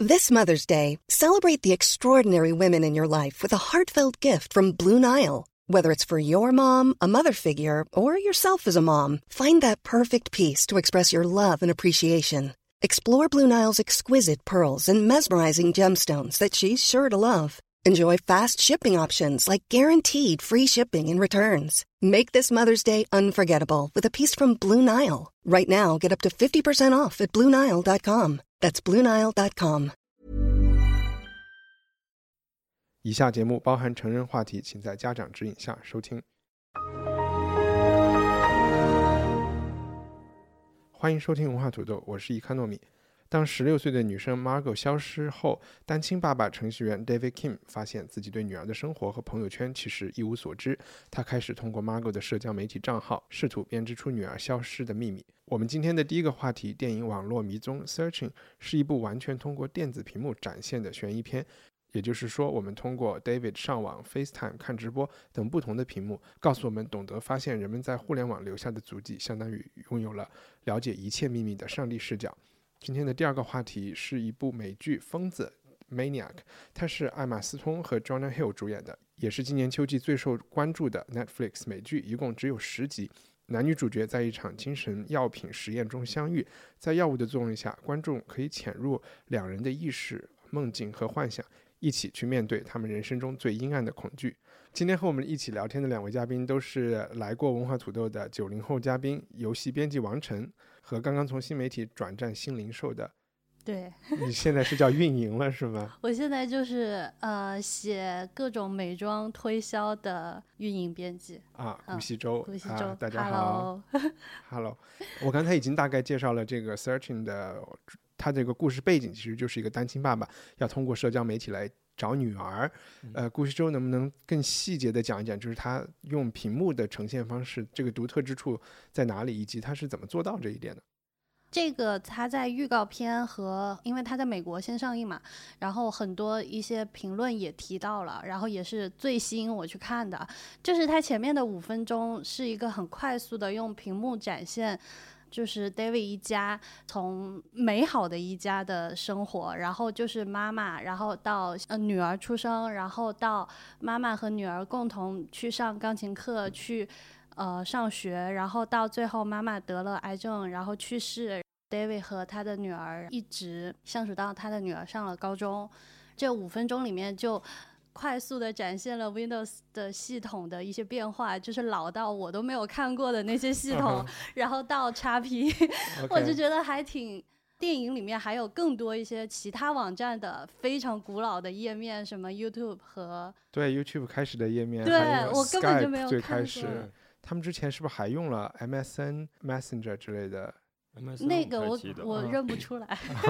This Mother's Day, celebrate the extraordinary women in your life with a heartfelt gift from Blue Nile. Whether it's for your mom, a mother figure, or yourself as a mom, find that perfect piece to express your love and appreciation. Explore Blue Nile's exquisite pearls and mesmerizing gemstones that she's sure to love. Enjoy fast shipping options like guaranteed free shipping and returns. Make this Mother's Day unforgettable with a piece from Blue Nile. Right now, get up to 50% off at BlueNile.com. That's BlueNile.com. 以下节目包含成人话题，请在家长指引下收听。欢迎收听文化土豆，我是伊卡糯米。当16岁的女生 Margot 消失后，单亲爸爸程序员 David Kim 发现自己对女儿的生活和朋友圈其实一无所知。他开始通过 Margot 的社交媒体账号试图编织出女儿消失的秘密。我们今天的第一个话题，电影网络迷踪 Searching 是一部完全通过电子屏幕展现的悬疑片。也就是说，我们通过 David 上网、FaceTime 看直播等不同的屏幕，告诉我们懂得发现人们在互联网留下的足迹，相当于拥有了了解一切秘密的上帝视角。今天的第二个话题是一部美剧《疯子》Maniac， 它是艾玛斯通和 Jonah Hill 主演的，也是今年秋季最受关注的 Netflix 美剧，一共只有10集。男女主角在一场精神药品实验中相遇，在药物的作用下，观众可以潜入两人的意识、梦境和幻想，一起去面对他们人生中最阴暗的恐惧。今天和我们一起聊天的两位嘉宾都是来过文化土豆的90后嘉宾，游戏编辑王晨和刚刚从新媒体转战新零售的。 对， 你现在是叫运营了是吗？ 我现在就是写各种美妆推销的运营编辑啊，顾西周， 顾西周， 大家好。Hello， 我刚才已经大概介绍了这个 Searching 的，它这个故事背景其实就是一个单亲爸爸要通过社交媒体来找女儿。顾西周能不能更细节的讲一讲，就是他用屏幕的呈现方式，这个独特之处在哪里，以及他是怎么做到这一点的？ 这个他在预告片和因为他在美国先上映嘛，然后很多一些评论也提到了，然后也是最吸引我去看的，就是他前面的5分钟是一个很快速的用屏幕展现，就是 David 一家从美好的一家的生活，然后就是妈妈，然后到女儿出生，然后到妈妈和女儿共同去上钢琴课，去上学，然后到最后妈妈得了癌症然后去世， David 和他的女儿一直相处到他的女儿上了高中。这5分钟里面就快速的展现了 Windows 的系统的一些变化，就是老到我都没有看过的那些系统然后到 XP我就觉得还挺，电影里面还有更多一些其他网站的非常古老的页面，什么 YouTube 和对 YouTube 开始的页面， 对我根本就没有看过。 最开始他们之前是不是还用了 MSN Messenger 之类的？ 那个我认不出来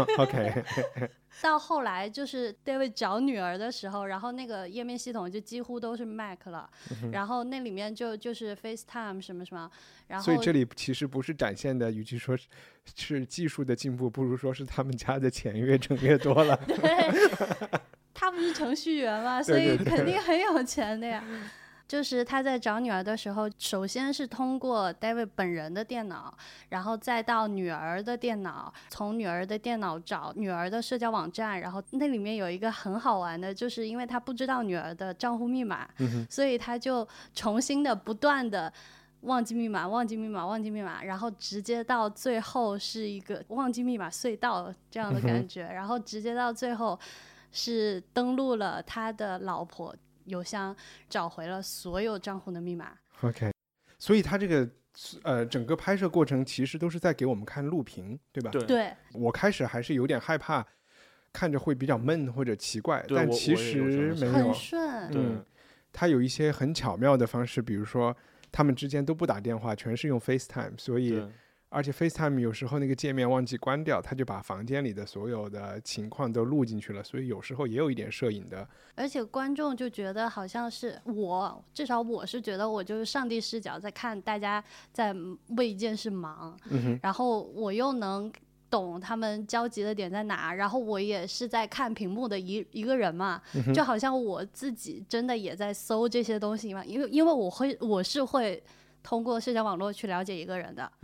OK 到后来就是 David 找女儿的时候，然后那个页面系统就几乎都是 Mac 了，然后那里面就是 FaceTime 什么什么，然后所以这里其实不是展现的，与其说是技术的进步，不如说是他们家的钱越挣越多了对，他不是程序员嘛，所以肯定很有钱的呀。就是他在找女儿的时候，首先是通过 David 本人的电脑，然后再到女儿的电脑，从女儿的电脑找女儿的社交网站，然后那里面有一个很好玩的，就是因为他不知道女儿的账户密码，所以他就重新的不断的忘记密码，然后直接到最后是一个忘记密码隧道这样的感觉，然后直接到最后是登录了他的老婆邮箱，找回了所有账户的密码。 OK， 所以他这个整个拍摄过程其实都是在给我们看录屏，对吧？ 对， 我开始还是有点害怕，看着会比较闷或者奇怪，但其实没有， 很顺。 他有一些很巧妙的方式，比如说他们之间都不打电话，全是用 FaceTime， 所以而且 FaceTime 有时候那个界面忘记关掉，他就把房间里的所有的情况都录进去了，所以有时候也有一点摄影的。 而且观众就觉得好像是至少我是觉得我就是上帝视角在看大家在为一件事忙，然后我又能懂他们焦急的点在哪，然后我也是在看屏幕的一个人嘛，就好像我自己真的也在搜这些东西嘛，因为我是会通过社交网络去了解一个人的，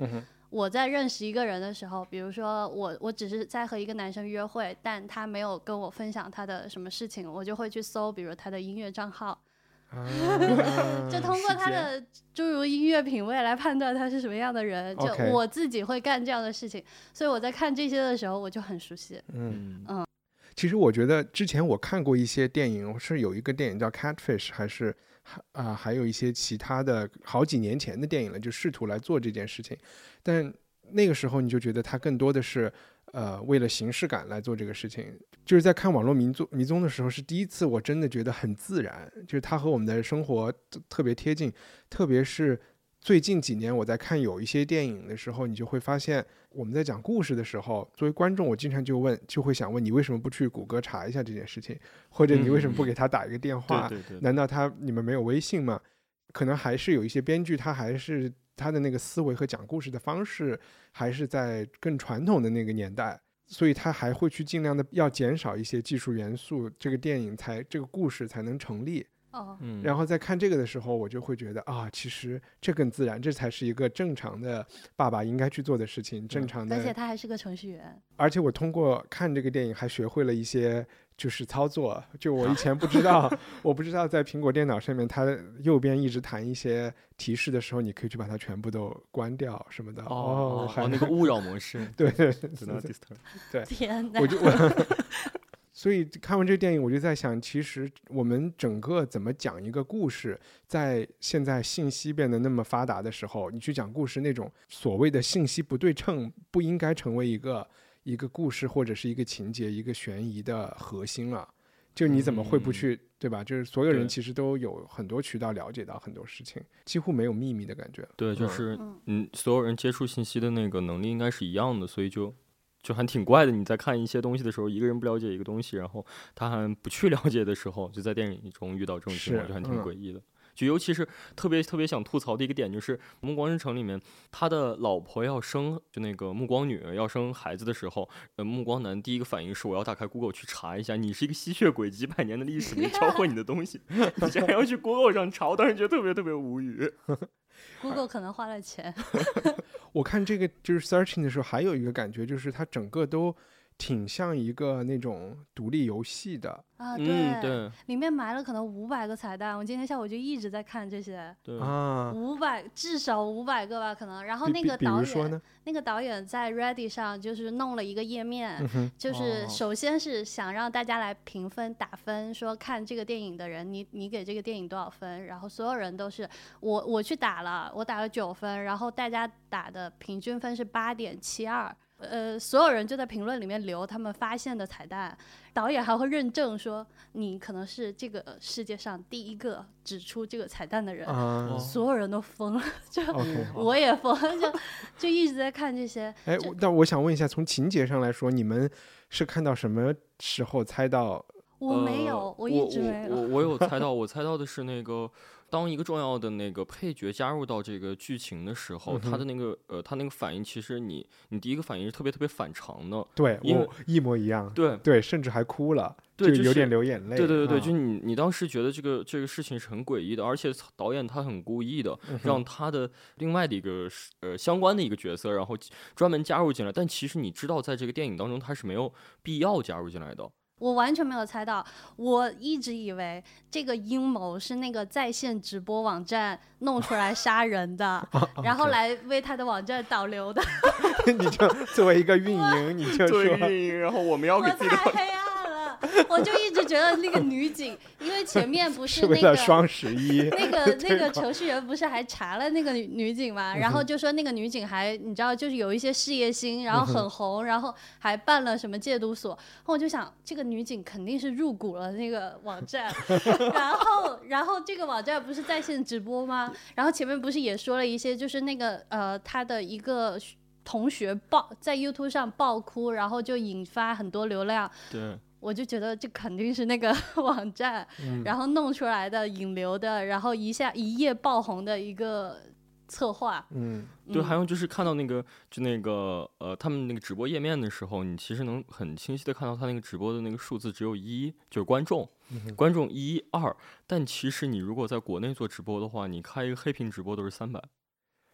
我在认识一个人的时候，比如说我只是在和一个男生约会，但他没有跟我分享他的什么事情，我就会去搜，比如他的音乐账号。就通过他的诸如音乐品味来判断他是什么样的人，就我自己会干这样的事情，所以我在看这些的时候我就很熟悉。 其实我觉得之前我看过一些电影，是有一个电影叫 Catfish， 还有一些其他的好几年前的电影了，就试图来做这件事情，但那个时候你就觉得它更多的是为了形式感来做这个事情。就是在看网络迷踪的时候，是第一次我真的觉得很自然，就是它和我们的生活特别贴近。特别是最近几年我在看有一些电影的时候，你就会发现我们在讲故事的时候，作为观众我经常就会想问，你为什么不去谷歌查一下这件事情，或者你为什么不给他打一个电话，难道你们没有微信吗？可能还是有一些编剧他的那个思维和讲故事的方式还是在更传统的那个年代，所以他还会去尽量的要减少一些技术元素，这个电影这个故事才能成立。然后在看这个的时候，我就会觉得其实这更自然，这才是一个正常的爸爸应该去做的事情，正常的。 而且他还是个程序员。 而且我通过看这个电影还学会了一些就是操作，就我以前不知道我不知道在苹果电脑上面，它右边一直弹一些提示的时候，你可以去把它全部都关掉什么的。 那个勿扰模式。 对对对，天哪！ 所以看完这个电影，我就在想，其实我们整个怎么讲一个故事，在现在信息变得那么发达的时候，你去讲故事，那种所谓的信息不对称，不应该成为一个故事或者是一个情节、一个悬疑的核心了。就你怎么会不去，对吧？就是所有人其实都有很多渠道了解到很多事情，几乎没有秘密的感觉。 对，就是所有人接触信息的那个能力应该是一样的，所以就还挺怪的。你在看一些东西的时候，一个人不了解一个东西，然后他还不去了解的时候，就在电影中遇到这种情况，就还挺诡异的。就尤其是特别想吐槽的一个点，就是《暮光之城》里面，他的老婆要生，就那个暮光女要生孩子的时候，暮光男第一个反应是我要打开 Google 去查一下，你是一个吸血鬼，几百年的历史没教会你的东西，你竟然要去 Google 上查，我当时觉得特别无语。 Google 可能花了钱。 我看这个就是 searching 的时候，还有一个感觉就是它整个都挺像一个那种独立游戏的对，里面埋了可能500个彩蛋。我今天下午就一直在看这些，至少500个吧，可能。然后那个导演在 Reddit 上就是弄了一个页面，就是首先是想让大家来评分打分，说看这个电影的人，你给这个电影多少分？然后所有人都是我去打了，我打了9分，然后大家打的平均分是8.72。所有人就在评论里面留他们发现的彩蛋，导演还会认证说你可能是这个世界上第一个指出这个彩蛋的人，所有人都疯了，就我也疯了，就一直在看这些。 但我想问一下，从情节上来说，你们是看到什么时候猜到？ 我没有，我一直没有。 我有猜到，我猜到的是那个。当一个重要的那个配角加入到这个剧情的时候，他的那个他那个反应，其实你第一个反应是特别反常的。 对，我一模一样。对，甚至还哭了，就有点流眼泪。 对，就你当时觉得这个事情是很诡异的，而且导演他很故意的让他的另外的一个相关的一个角色，然后专门加入进来，但其实你知道，在这个电影当中他是没有必要加入进来的。 我完全没有猜到，我一直以为这个阴谋是那个在线直播网站弄出来杀人的，然后来为他的网站导流的。 你就作为一个运营，你就说运营，然后我们要给自己的。 我太黑暗了，我就一直觉得那个女警，因为前面不是那个双11， 那个程序员不是还查了那个女警嘛，然后就说那个女警还你知道就是有一些事业心，然后很红，然后还办了什么戒毒所，我就想这个女警肯定是入股了那个网站，然后这个网站不是在线直播吗？然后前面不是也说了一些，就是那个他的一个同学在 YouTube 上爆哭，然后就引发很多流量。 对， 我就觉得这肯定是那个网站，然后弄出来的引流的，然后一夜爆红的一个策划。 对，还有就是看到那个他们那个直播页面的时候，你其实能很清晰的看到他那个直播的那个数字只有1，就是观众1、2，但其实你如果在国内做直播的话，你开一个黑屏直播都是300。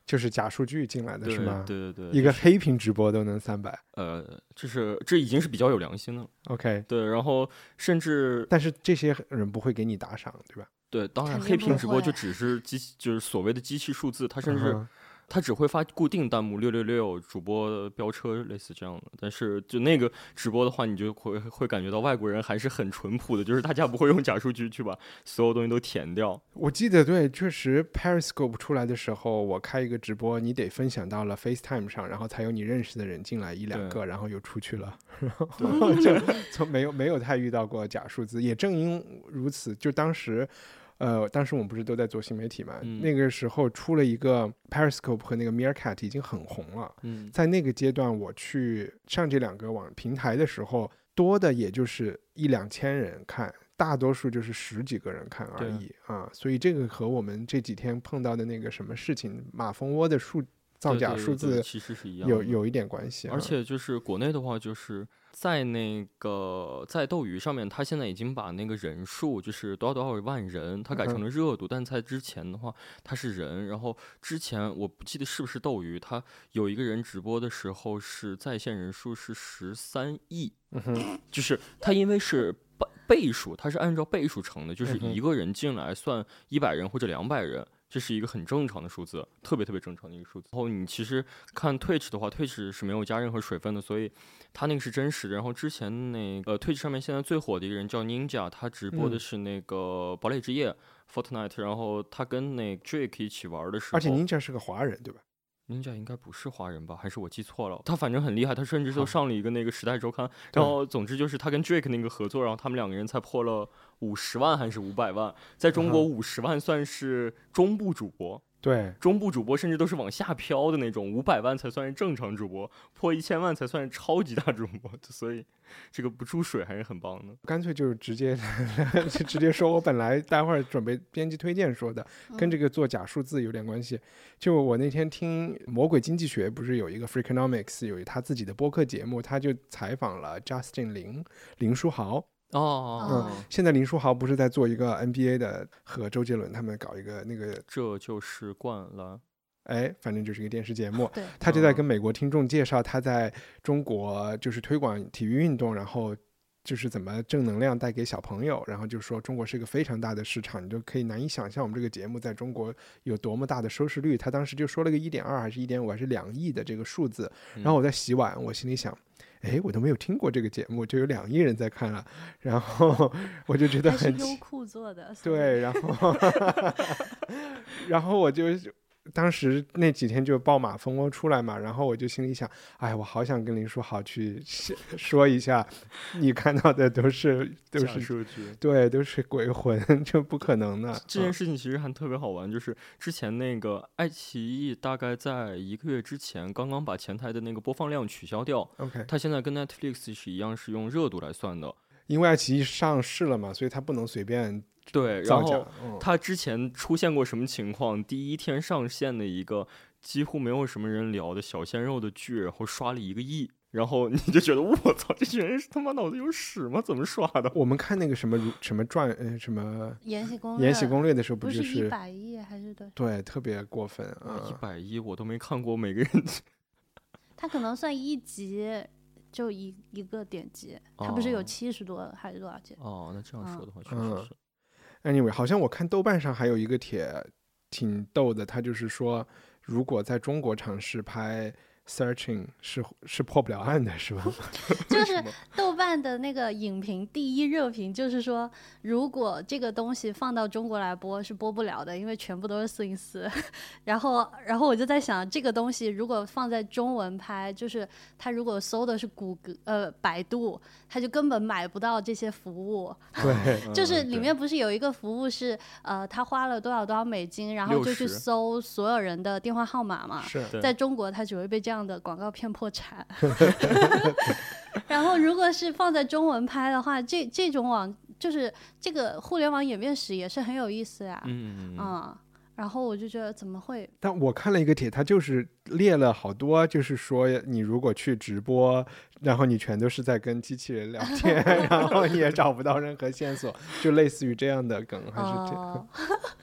就是假数据进来的是吗？ 对对对， 一个黑屏直播都能300， 这已经是比较有良心的了。 OK， 对，然后甚至， 但是这些人不会给你打赏，对吧？ 对，当然肯定黑屏不会直播就只是就是所谓的机器数字，它甚至他只会发固定弹幕666主播飙车类似这样的，但是就那个直播的话，你就会感觉到外国人还是很淳朴的，就是大家不会用假数据去把所有东西都填掉。 我记得对，确实 Periscope 出来的时候，我开一个直播，你得分享到了 FaceTime 上，然后才有你认识的人进来1-2个，然后又出去了，然后就从没有太遇到过假数字。也正因如此，就当时我们不是都在做新媒体嘛，那个时候出了一个 Periscope 和那个 Meerkat 已经很红了。在那个阶段我去上这2个网平台的时候，多的也就是1-2千人看，大多数就是10几个人看而已啊。所以这个和我们这几天碰到的那个什么事情，马蜂窝的造假数字其实是一样的， 有一点关系。 而且就是国内的话，就是在斗鱼上面，它现在已经把那个人数就是多少万人，它改成了热度，但在之前的话它是人。然后之前我不记得是不是斗鱼，它有一个人直播的时候是在线人数是13亿，就是它因为是倍数，它是按照倍数乘的，就是一个人进来算100人或者200人。这是一个很正常的数字，特别特别正常的一个数字。然后你其实看 Twitch 的话 ，Twitch 是没有加任何水分的，所以它那个是真实的。然后之前那个Twitch 上面现在最火的一个人叫 Ninja， 他直播的是那个堡垒之夜 Fortnite， 然后他跟那 Drake 一起玩的时候， 而且 Ninja 是个华人，对吧 ？Ninja 应该不是华人吧？还是我记错了？他反正很厉害，他甚至都上了一个那个时代周刊。然后总之就是他跟 Drake 那个合作，然后他们2个人才破了50万还是500万，在中国50万算是中部主播。对，中部主播甚至都是往下飘的那种，500万才算是正常主播，破1000万才算是超级大主播，所以这个不注水还是很棒的。 干脆就是直接说，我本来待会儿准备编辑推荐说的，跟这个做假数字有点关系。就我那天听魔鬼经济学不是有一个 Freakonomics 有他自己的播客节目，他就采访了 Justin 林书豪。现在林书豪不是在做一个 NBA 的，和周杰伦他们搞一个那个这就是灌篮， 反正就是一个电视节目，他就在跟美国听众介绍他在中国就是推广体育运动，然后就是怎么正能量带给小朋友，然后就说中国是一个非常大的市场，你就可以难以想象我们这个节目在中国有多么大的收视率。他当时就说了个1.2还是1.5还是2亿的这个数字，然后我在洗碗，我心里想我都没有听过这个节目，就有2亿人在看了，然后我就觉得很优酷做的， 对，然后我就当时那几天就爆马蜂窝出来嘛，然后我就心里想，我好想跟林书豪去说一下，你看到的都是数据， 对，都是鬼魂，这不可能的。 这件事情其实还特别好玩，就是之前那个爱奇艺大概在1个月之前刚刚把前台的那个播放量取消掉。它现在跟 Netflix 是一样，是用热度来算的。 因为爱奇艺上市了嘛，所以它不能随便对，然后他之前出现过什么情况？第一天上线的一个几乎没有什么人聊的小鲜肉的剧，然后刷了1个亿，然后你就觉得我操，这些人是他妈脑子有屎吗？怎么刷的？ 我们看那个什么传什么延禧攻略的时候， 不就是 100亿还是多少？ 对，特别过分 100亿我都没看过，每个人他可能算1集。就一个点击，它不是有70多还是多少集？ 那这样说的话，确实是。 Anyway， 好像我看豆瓣上还有一个帖挺逗的，他就是说，如果在中国尝试拍 Searching 是破不了案的，是吧？ 就是豆瓣的那个影评第1热评就是说，如果这个东西放到中国来播是播不了的，因为全部都是404。然后我就在想，这个东西如果放在中文拍，就是他如果搜的是百度，他就根本买不到这些服务。 对， 就是里面不是有一个服务是他花了多少美金，然后就去搜所有人的电话号码嘛。在中国他只会被这样的广告骗破产。然后如果是放在中文拍的话，这种网就是这个互联网演变史也是很有意思呀。然后我就觉得怎么会？ 但我看了一个帖，他就是列了好多，就是说你如果去直播，然后你全都是在跟机器人聊天，然后你也找不到任何线索，就类似于这样的梗，还是这样。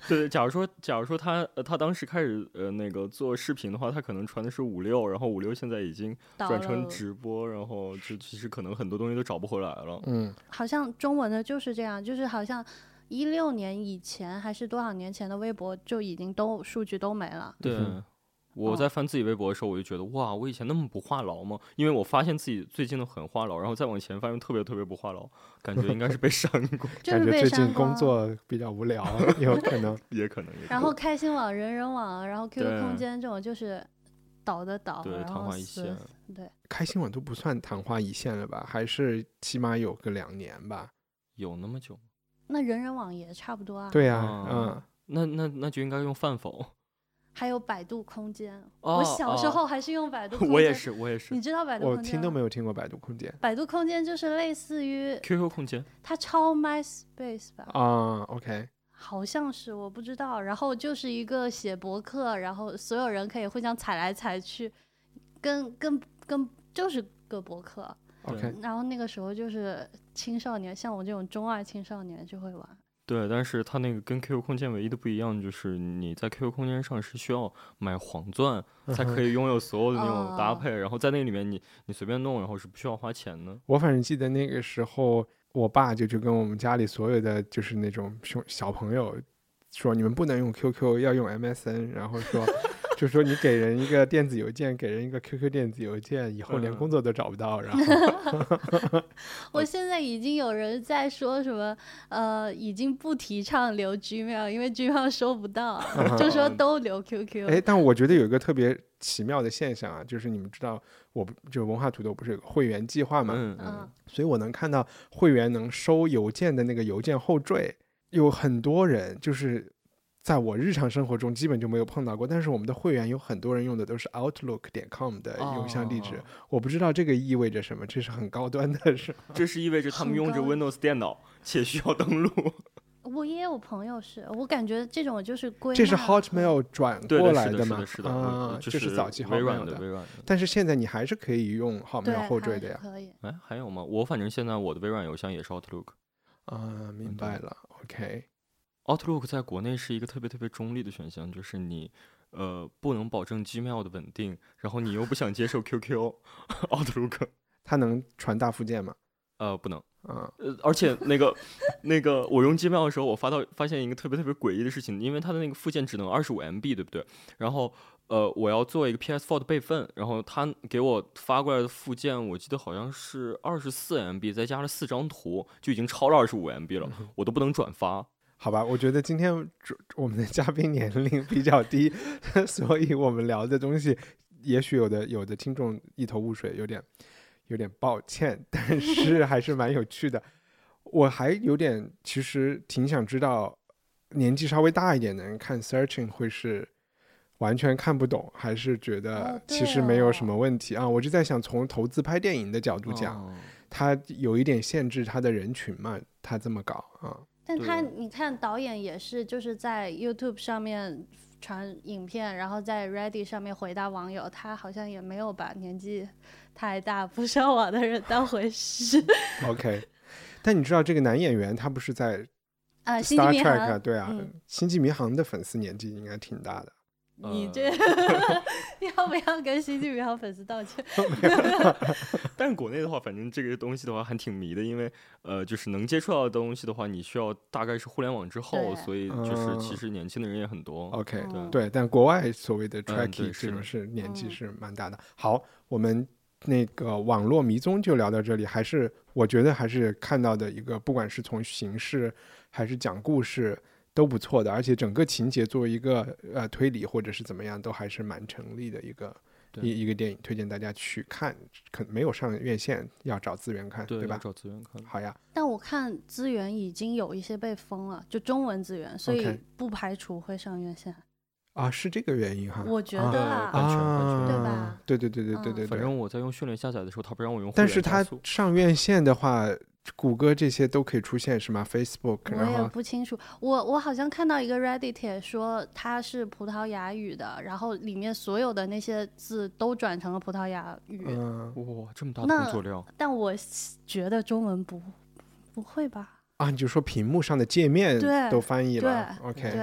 对，假如说他当时开始那个做视频的话，他可能传的是56，然后56现在已经转成直播，然后就其实可能很多东西都找不回来了。 好像中文的就是这样，就是好像16年以前还是多少年前的微博就已经数据都没了。 对。我在翻自己微博的时候，我就觉得哇，我以前那么不话痨吗？因为我发现自己最近都很话痨，然后再往前发现特别特别不话痨，感觉应该是被删过。 就是被感觉最近删光工作比较无聊，有可能。 也可能。 然后开心网、人人网，然后 QQ 空间这种就是倒的倒， 对， 然后昙花一现。 对， 开心网都不算昙花一现了吧？还是起码有个2年吧？ 有那么久？ 那人人网也差不多啊。 对呀， 那就应该用饭否。 还有百度空间，我小时候还是用百度空间。 我也是。 你知道百度空间吗？ 我听都没有听过百度空间。 百度空间就是类似于 QQ 空间， 它抄 MySpace 吧 ？OK， 好像是，我不知道。然后就是一个写博客，然后所有人可以互相踩来踩去，跟就是个博客。 OK， 然后那个时候就是青少年，像我这种中二青少年就会玩。 对，但是它那个跟 QQ 空间唯一的不一样就是你在 QQ 空间上是需要买黄钻才可以拥有所有的那种搭配，然后在那里面你随便弄，然后是不需要花钱的。 我反正记得那个时候，我爸就跟我们家里所有的就是那种小朋友说，你们不能用 QQ， 要用 MSN， 然后说就说你给人一个电子邮件，给人一个 QQ 电子邮件，以后连工作都找不到。然后我现在已经有人在说什么已经不提倡留 Gmail， 因为 Gmail 收不到，就说都留 QQ。 但我觉得有一个特别奇妙的现象啊，就是你们知道就文化土豆不是有个会员计划嘛？所以我能看到会员能收邮件的那个邮件后缀，有很多人就是在我日常生活中基本就没有碰到过，但是我们的会员有很多人用的都是 outlook.com 的邮箱地址，我不知道这个意味着什么，这是很高端的是吗？ 这是意味着他们用着 Windows 电脑且需要登录。 我也有朋友是，我感觉这种就是归纳， 这是 Hotmail 转过来的吗？ 是的， 这是早期微软 Hotmail 的。 但是现在你还是可以用 Hotmail 后缀的呀。 可以。 还有吗？我反正现在我的微软邮箱也是 Outlook。 明白了。 OK。Outlook 在国内是一个特别特别中立的选项，就是你不能保证 Gmail 的稳定，然后你又不想接受 QQ，Outlook 它能传大附件吗？ 不能。而且那个我用 Gmail 的时候，我发现一个特别特别诡异的事情，因为它的那个附件只能25 MB， 对不对？然后我要做一个 PS4 的备份，然后他给我发过来的附件，我记得好像是24 MB， 再加了4张图，就已经超了25 MB 了，我都不能转发。 好吧，我觉得今天我们的嘉宾年龄比较低，所以我们聊的东西，也许有的听众一头雾水，有点抱歉，但是还是蛮有趣的。我还其实挺想知道，年纪稍微大一点的人看 searching 会是完全看不懂，还是觉得其实没有什么问题啊？我就在想，从投资拍电影的角度讲，它有一点限制它的人群嘛，它这么搞啊。 但你看导演也是，就是在 YouTube 上面传影片，然后在 Reddit 上面回答网友，他好像也没有把年纪太大不上网的人当回事。 OK， 但你知道这个男演员他不是在星际迷航？ 对啊，星际迷航的粉丝年纪应该挺大的。 你这要不要跟星际迷航粉丝道歉？ 但是国内的话，反正这个东西的话还挺迷的，因为就是能接触到的东西的话，你需要大概是互联网之后，所以就是其实年轻的人也很多。 OK， 对，但国外所谓的 Trekkie 这种是年纪是蛮大的。好，我们那个网络迷踪就聊到这里，我觉得还是看到的一个，不管是从形式还是讲故事都不错的，而且整个情节作为一个推理或者是怎么样，都还是蛮成立的一个电影，推荐大家去看。可能没有上院线，要找资源看，对吧？ 找资源看。 好呀。 但我看资源已经有一些被封了，就中文资源，所以不排除会上院线。 是这个原因哈。 我觉得版权对吧？ 对。 反正我在用迅雷下载的时候，他不让我用。 但是他上院线的话，谷歌这些都可以出现是吗 ？Facebook， 我也不清楚。我好像看到一个 Reddit 帖说它是葡萄牙语的，然后里面所有的那些字都转成了葡萄牙语。 哇，这么大的工作量！ 但我觉得中文不会吧？ 你就说屏幕上的界面都翻译了。OK，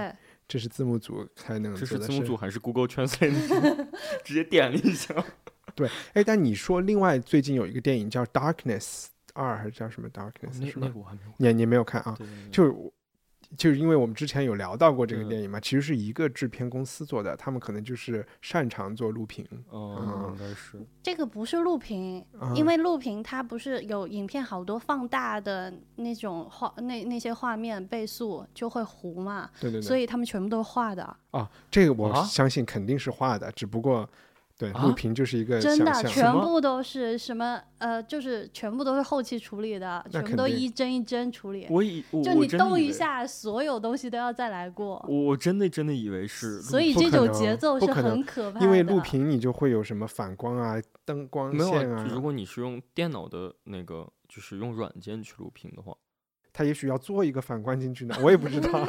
这是字幕组才能做的事。 这是字幕组还是 Google Translate 直接点了一下。 对，哎，但你说另外最近有一个电影叫 Darkness 2还是叫什么 Darkness、是吧？ 那个我还没有看。 你没有看啊？ 对对对， 就是因为我们之前有聊到过这个电影嘛，其实是一个制片公司做的，他们可能就是擅长做录屏。 应该是这个不是录屏，因为录屏它不是有影片好多放大的那种那些画面倍速就会糊嘛， 对对对， 所以他们全部都是画的。 这个我相信肯定是画的，只不过对录屏就是一个想真的象。 全部都是什么就是全部都是后期处理的，全部都一帧一帧处理。就你动一下，所有东西都要再来过。 我真的以为是， 所以这种节奏是很可怕的。 因为录屏你就会有什么反光啊、灯光线啊。 如果你是用电脑的那个，就是用软件去录屏的话， 他也许要做一个反光进去呢，我也不知道。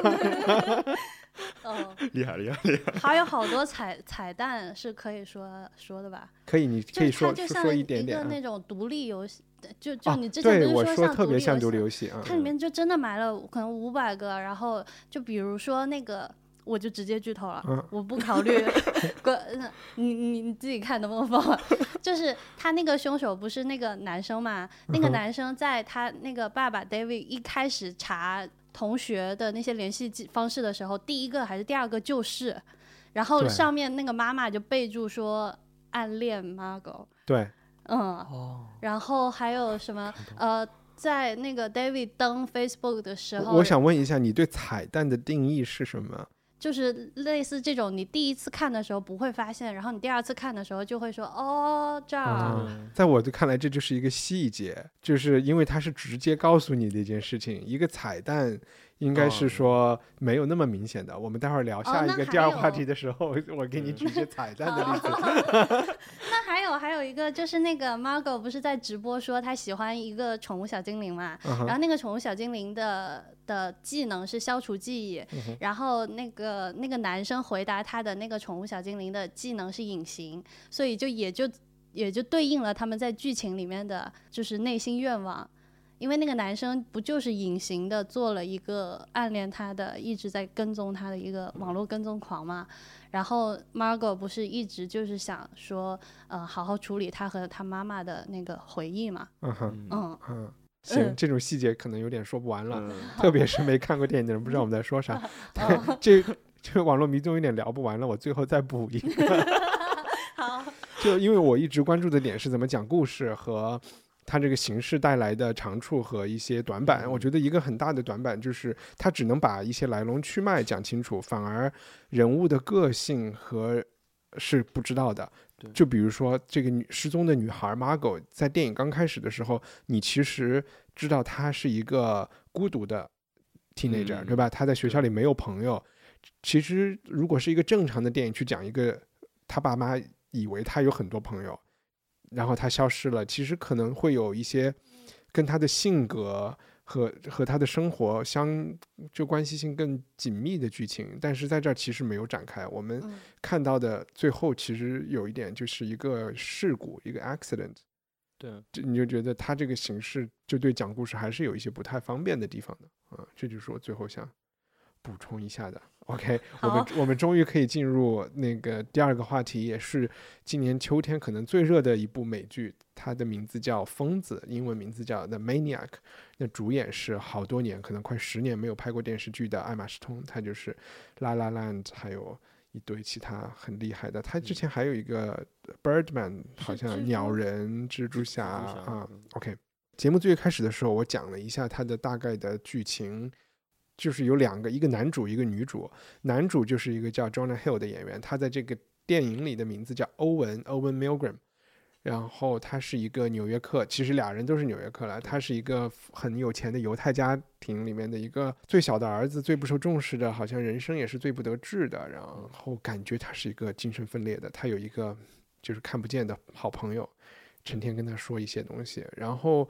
厉害！ 还有好多彩蛋是可以说的吧？ 可以，你可以说一点点。 就像一个那种独立游戏，就你之前对不是我说特别像独立游戏它里面就真的埋了可能500个，然后就比如说那个。我就直接剧透了，我不考虑你自己看能不能放。就是他那个凶手不是那个男生嘛，那个男生在他那个爸爸 David 一开始查同学的那些联系方式的时候，第一个还是第二个就是，然后上面那个妈妈就备注说暗恋 Margot。 对， 然后还有什么在那个 David 登 Facebook 的时候， 我想问一下，你对彩蛋的定义是什么？ 就是类似这种，你第一次看的时候不会发现，然后你第二次看的时候就会说这儿。 在我的看来，这就是一个细节，就是因为它是直接告诉你的一件事情。一个彩蛋应该是说没有那么明显的。我们待会儿聊下一个第二话题的时候，我给你举些彩蛋的例子。 那还有一个就是那个 Margot 不是在直播说她喜欢一个宠物小精灵嘛，然后那个宠物小精灵的技能是消除记忆，然后那个男生回答他的那个宠物小精灵的技能是隐形，所以也就对应了他们在剧情里面的就是内心愿望。因为那个男生不就是隐形的做了一个暗恋他的一直在跟踪他的一个网络跟踪狂嘛，然后 Margot 不是一直就是想说好好处理他和他妈妈的那个回忆嘛。 行，这种细节可能有点说不完了，特别是没看过电影的人不知道我们在说啥。这网络迷踪有点聊不完了，我最后再补一个。 好， 就因为我一直关注的点是怎么讲故事和它这个形式带来的长处和一些短板。我觉得一个很大的短板就是它只能把一些来龙去脉讲清楚，反而人物的个性是不知道的。就比如说这个失踪的女孩 Margot， 在电影刚开始的时候，你其实知道她是一个孤独的 teenager，对吧？她在学校里没有朋友。其实如果是一个正常的电影去讲一个她爸妈以为她有很多朋友，然后她消失了，其实可能会有一些跟她的性格和她的生活就关系性更紧密的剧情，但是在这儿其实没有展开。我们看到的最后其实有一点就是一个事故，一个 accident。 对， 你就觉得他这个形式就对讲故事还是有一些不太方便的地方的。这就是我最后想补充一下的。OK， 我们终于可以进入那个第二个话题，也是今年秋天可能最热的一部美剧，它的名字叫《疯子》，英文名字叫 The Maniac。那主演是好多年，可能快10年没有拍过电视剧的艾玛仕通，他就是《La La Land》，还有一堆其他很厉害的。他之前还有一个 Birdman， 好像鸟人、蜘蛛侠啊。OK， 节目最开始的时候我讲了一下他的大概的剧情。就是有2个，一个男主一个女主。男主就是一个叫 Jonah Hill 的演员，他在这个电影里的名字叫欧文 Milgram， 然后他是一个纽约客，其实俩人都是纽约客了。他是一个很有钱的犹太家庭里面的一个最小的儿子，最不受重视的，好像人生也是最不得志的，然后感觉他是一个精神分裂的。他有一个就是看不见的好朋友，成天跟他说一些东西。然后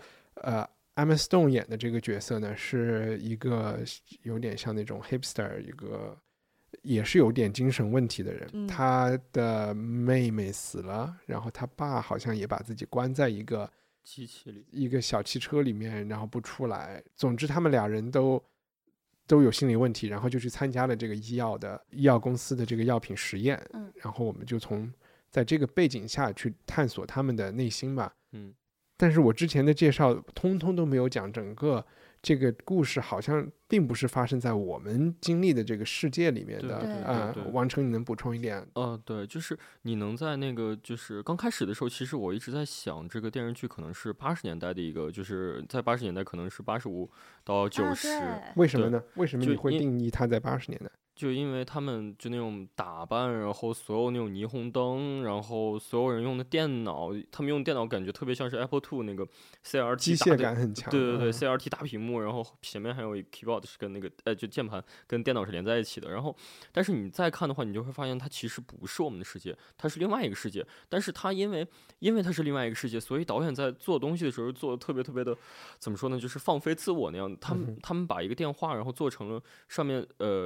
Emma Stone 演的这个角色呢，是一个有点像那种 hipster， 一个也是有点精神问题的人。他的妹妹死了，然后他爸好像也把自己关在一个机器里， 一个小汽车里面，然后不出来。总之他们俩人都都有心理问题，然后就去参加了这个医药公司的这个药品实验，然后我们就在这个背景下去探索他们的内心吧。但是我之前的介绍通通都没有讲整个这个故事好像并不是发生在我们经历的这个世界里面的。王成，你能补充一点？ 对，就是你能在那个就是刚开始的时候，其实我一直在想，这个电视剧可能是80年代的一个，就是在80年代可能是85到90。 为什么呢？为什么你会定义它在80年代？ 就因为他们就那种打扮，然后所有那种霓虹灯，然后所有人用的电脑，他们用电脑感觉特别像是 Apple II 那个 CRT， 机械感很强。 对CRT 大屏幕，然后前面还有一个 keyboard 是跟那个就键盘跟电脑是连在一起的。然后，但是你再看的话，你就会发现它其实不是我们的世界，它是另外一个世界。但是它因为它是另外一个世界，所以导演在做东西的时候做的特别特别的，怎么说呢？就是放飞自我那样。他们把一个电话，然后做成了上面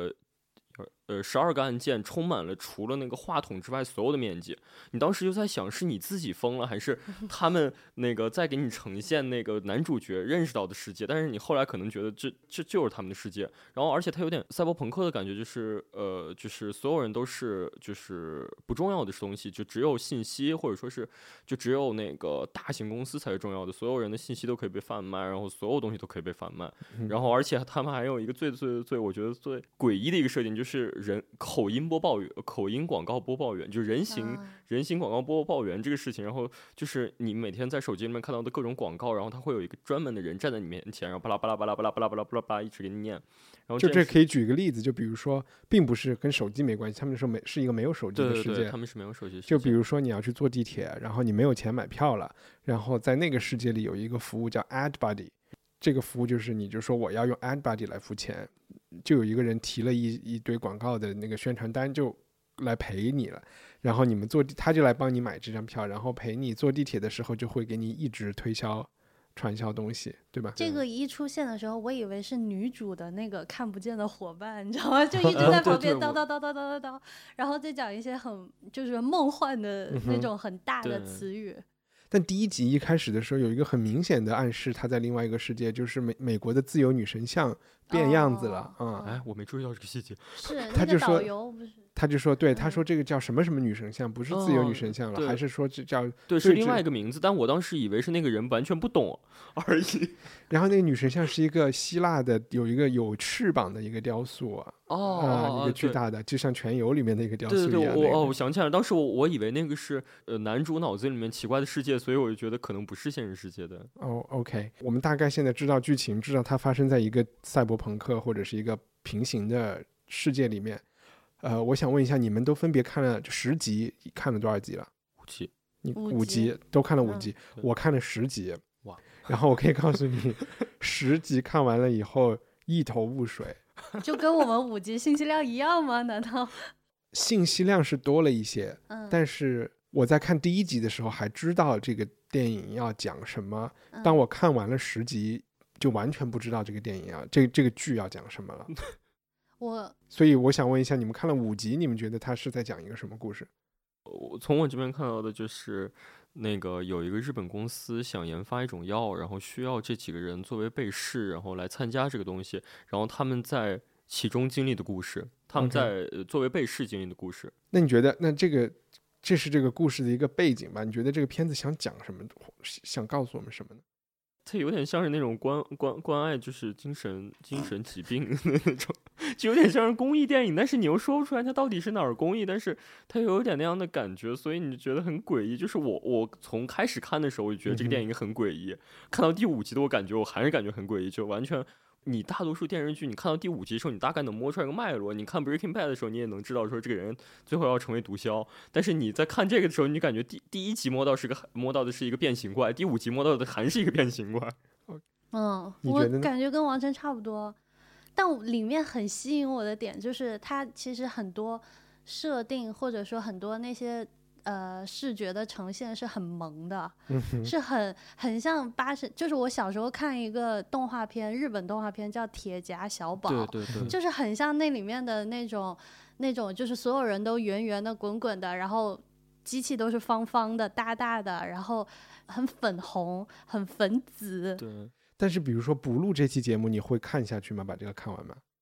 12个按键，充满了除了那个话筒之外所有的面积。你当时就在想，是你自己疯了，还是他们那个在给你呈现那个男主角认识到的世界？但是你后来可能觉得这就是他们的世界。然后而且它有点赛博朋克的感觉，就是所有人都是就是不重要的东西，就只有信息，或者说是就只有那个大型公司才是重要的，所有人的信息都可以被贩卖，然后所有东西都可以被贩卖。然后而且他们还有一个最我觉得最诡异的一个设定，就是口音广告播报员，就人形广告播报员这个事情。然后就是你每天在手机里面看到的各种广告，然后他会有一个专门的人站在你面前，然后巴拉巴拉巴拉巴拉巴拉巴拉巴拉巴拉一直给你念。然后就这可以举一个例子，就比如说并不是跟手机没关系，他们说是一个没有手机的世界。 对，他们是没有手机的世界。 就比如说你要去坐地铁，然后你没有钱买票了，然后在那个世界里有一个服务叫 AdBuddy， 这个服务就是你就说我要用 AdBuddy 来付钱，就有一个人提了一堆广告的那个宣传单就来陪你了，然后他就来帮你买这张票，然后陪你坐地铁的时候就会给你一直传销东西，对吧？ 这个一出现的时候，我以为是女主的那个看不见的伙伴，你知道吗？就一直在旁边叨叨叨叨叨叨叨，然后再讲一些就是梦幻的那种很大的词语。 但第一集一开始的时候有一个很明显的暗示，他在另外一个世界，就是美国的自由女神像变样子了。 我没注意到这个细节。 是他就说那个导游不是。 他就说，对，他说这个叫什么什么女神像，不是自由女神像了，还是说这叫对，是另外一个名字，但我当时以为是那个人完全不懂而已。 然后那个女神像是一个希腊的，有一个有翅膀的一个雕塑一个巨大的，就像《全游》里面的一个雕塑一样。 对，我想起来了，当时我以为那个是男主脑子里面奇怪的世界，所以我就觉得可能不是现实世界的。 OK， 我们大概现在知道剧情，知道它发生在一个赛博朋克或者是一个平行的世界里面。我想问一下，你们都分别看了10集，看了多少集了 ？5集。 你5集都看了5集，我看了10集。 哇！ 然后我可以告诉你，10集看完了以后一头雾水。 就跟我们5集信息量一样吗？难道？ 信息量是多了一些，但是我在看第1集的时候还知道这个电影要讲什么，当我看完了10集，就完全不知道这个电影这个剧要讲什么了。所以我想问一下，你们看了5集，你们觉得他是在讲一个什么故事？ 从我这边看到的就是那个有一个日本公司想研发一种药，然后需要这几个人作为被试，然后来参加这个东西，然后他们在其中经历的故事，他们在作为被试经历的故事。 那你觉得，那这是这个故事的一个背景吧？你觉得这个片子想讲什么，想告诉我们什么呢？ 它有点像是那种关爱，就是精神疾病的那种，就有点像是公益电影，但是你又说不出来它到底是哪儿公益，但是它又有点那样的感觉，所以你就觉得很诡异。就是我从开始看的时候，我就觉得这个电影很诡异，看到第5集的我感觉我还是感觉很诡异，就完全。你大多数电视剧，你看到第5集的时候，你大概能摸出来个脉络。你看 Breaking Bad 的时候，你也能知道说这个人最后要成为毒枭。但是你在看这个的时候，你感觉第1集摸到的是一个变形怪，第5集摸到的还是一个变形怪。 我感觉跟王晨差不多，但里面很吸引我的点就是它其实很多设定或者说很多那些。视觉的呈现是很萌的，是很像80，就是我小时候看一个动画片，日本动画片叫《铁甲小宝》， 对， 就是很像那里面的那种，就是所有人都圆圆的、滚滚的，然后机器都是方方的、大大的，然后很粉红、很粉紫。 对。 但是比如说不录这期节目，你会看下去吗？把这个看完吗？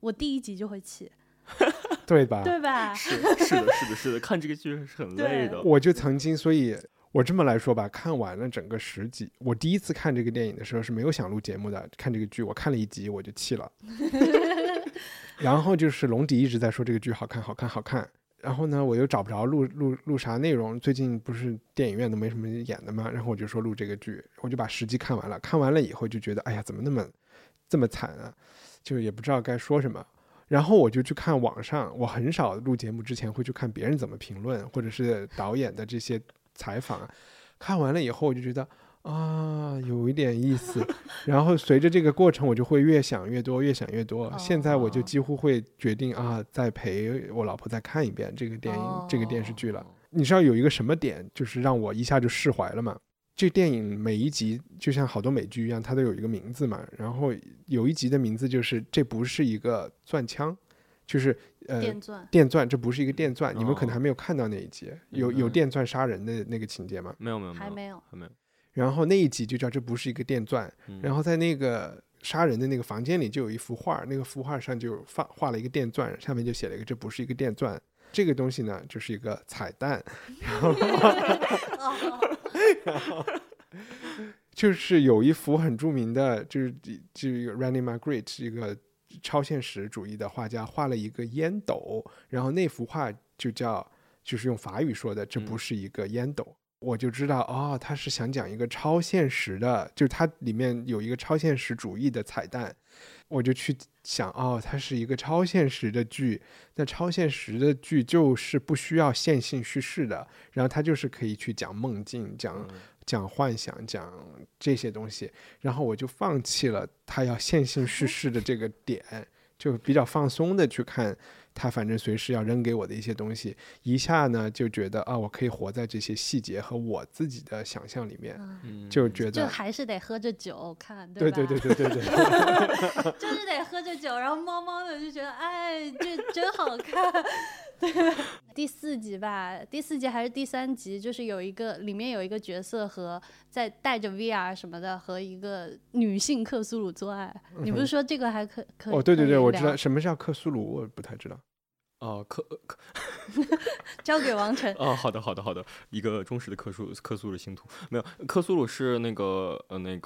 我第一集就会气， 对吧？ 对吧？ 是的，看这个剧是很累的。 我就曾经，所以我这么来说吧，看完了整个10集，我第一次看这个电影的时候是没有想录节目的，看这个剧我看了1集我就气了。然后就是龙迪一直在说这个剧好看好看好看，然后呢我又找不着录啥内容，最近不是电影院都没什么演的嘛，然后我就说录这个剧，我就把10集看完了，看完了以后就觉得哎呀怎么这么惨啊，就也不知道该说什么。然后我就去看网上，我很少录节目之前会去看别人怎么评论，或者是导演的这些采访，看完了以后我就觉得啊有一点意思，然后随着这个过程我就会越想越多，现在我就几乎会决定啊再陪我老婆再看一遍这个电影这个电视剧了。你知道有一个什么点就是让我一下就释怀了吗？这电影每一集就像好多美剧一样，它都有一个名字嘛，然后有一集的名字就是这不是一个钻枪，就是电钻，这不是一个电钻，你们可能还没有看到那一集，有电钻杀人的那个情节吗？ 没有， 还没有。 然后那一集就叫这不是一个电钻，然后在那个杀人的那个房间里就有一幅画，那个幅画上就画了一个电钻，上面就写了一个这不是一个电钻。这个东西呢就是一个彩蛋，然后就是有一幅很著名的，就是Randy Magritte 一个超现实主义的画家画了一个烟斗，然后那幅画就是用法语说的这不是一个烟斗，我就知道哦，他是想讲一个超现实的，就是它里面有一个超现实主义的彩蛋，我就去想哦，它是一个超现实的剧，那超现实的剧就是不需要线性叙事的，然后它就是可以去讲梦境，讲幻想，讲这些东西，然后我就放弃了它要线性叙事的这个点，就比较放松的去看他反正随时要扔给我的一些东西，一下呢就觉得啊，我可以活在这些细节和我自己的想象里面，就觉得就还是得喝着酒看， 对吧？对， 就是得喝着酒，然后猫猫的就觉得哎，这真好看。对，第4集吧，第4集还是第3集，就是里面有一个角色和在带着 VR 什么的和一个女性克苏鲁做爱，你不是说这个还可以？ 哦，对，我知道什么叫克苏鲁，我不太知道。 交给王晨。 好的，一个忠实的克苏鲁信徒。没有，克苏鲁是那个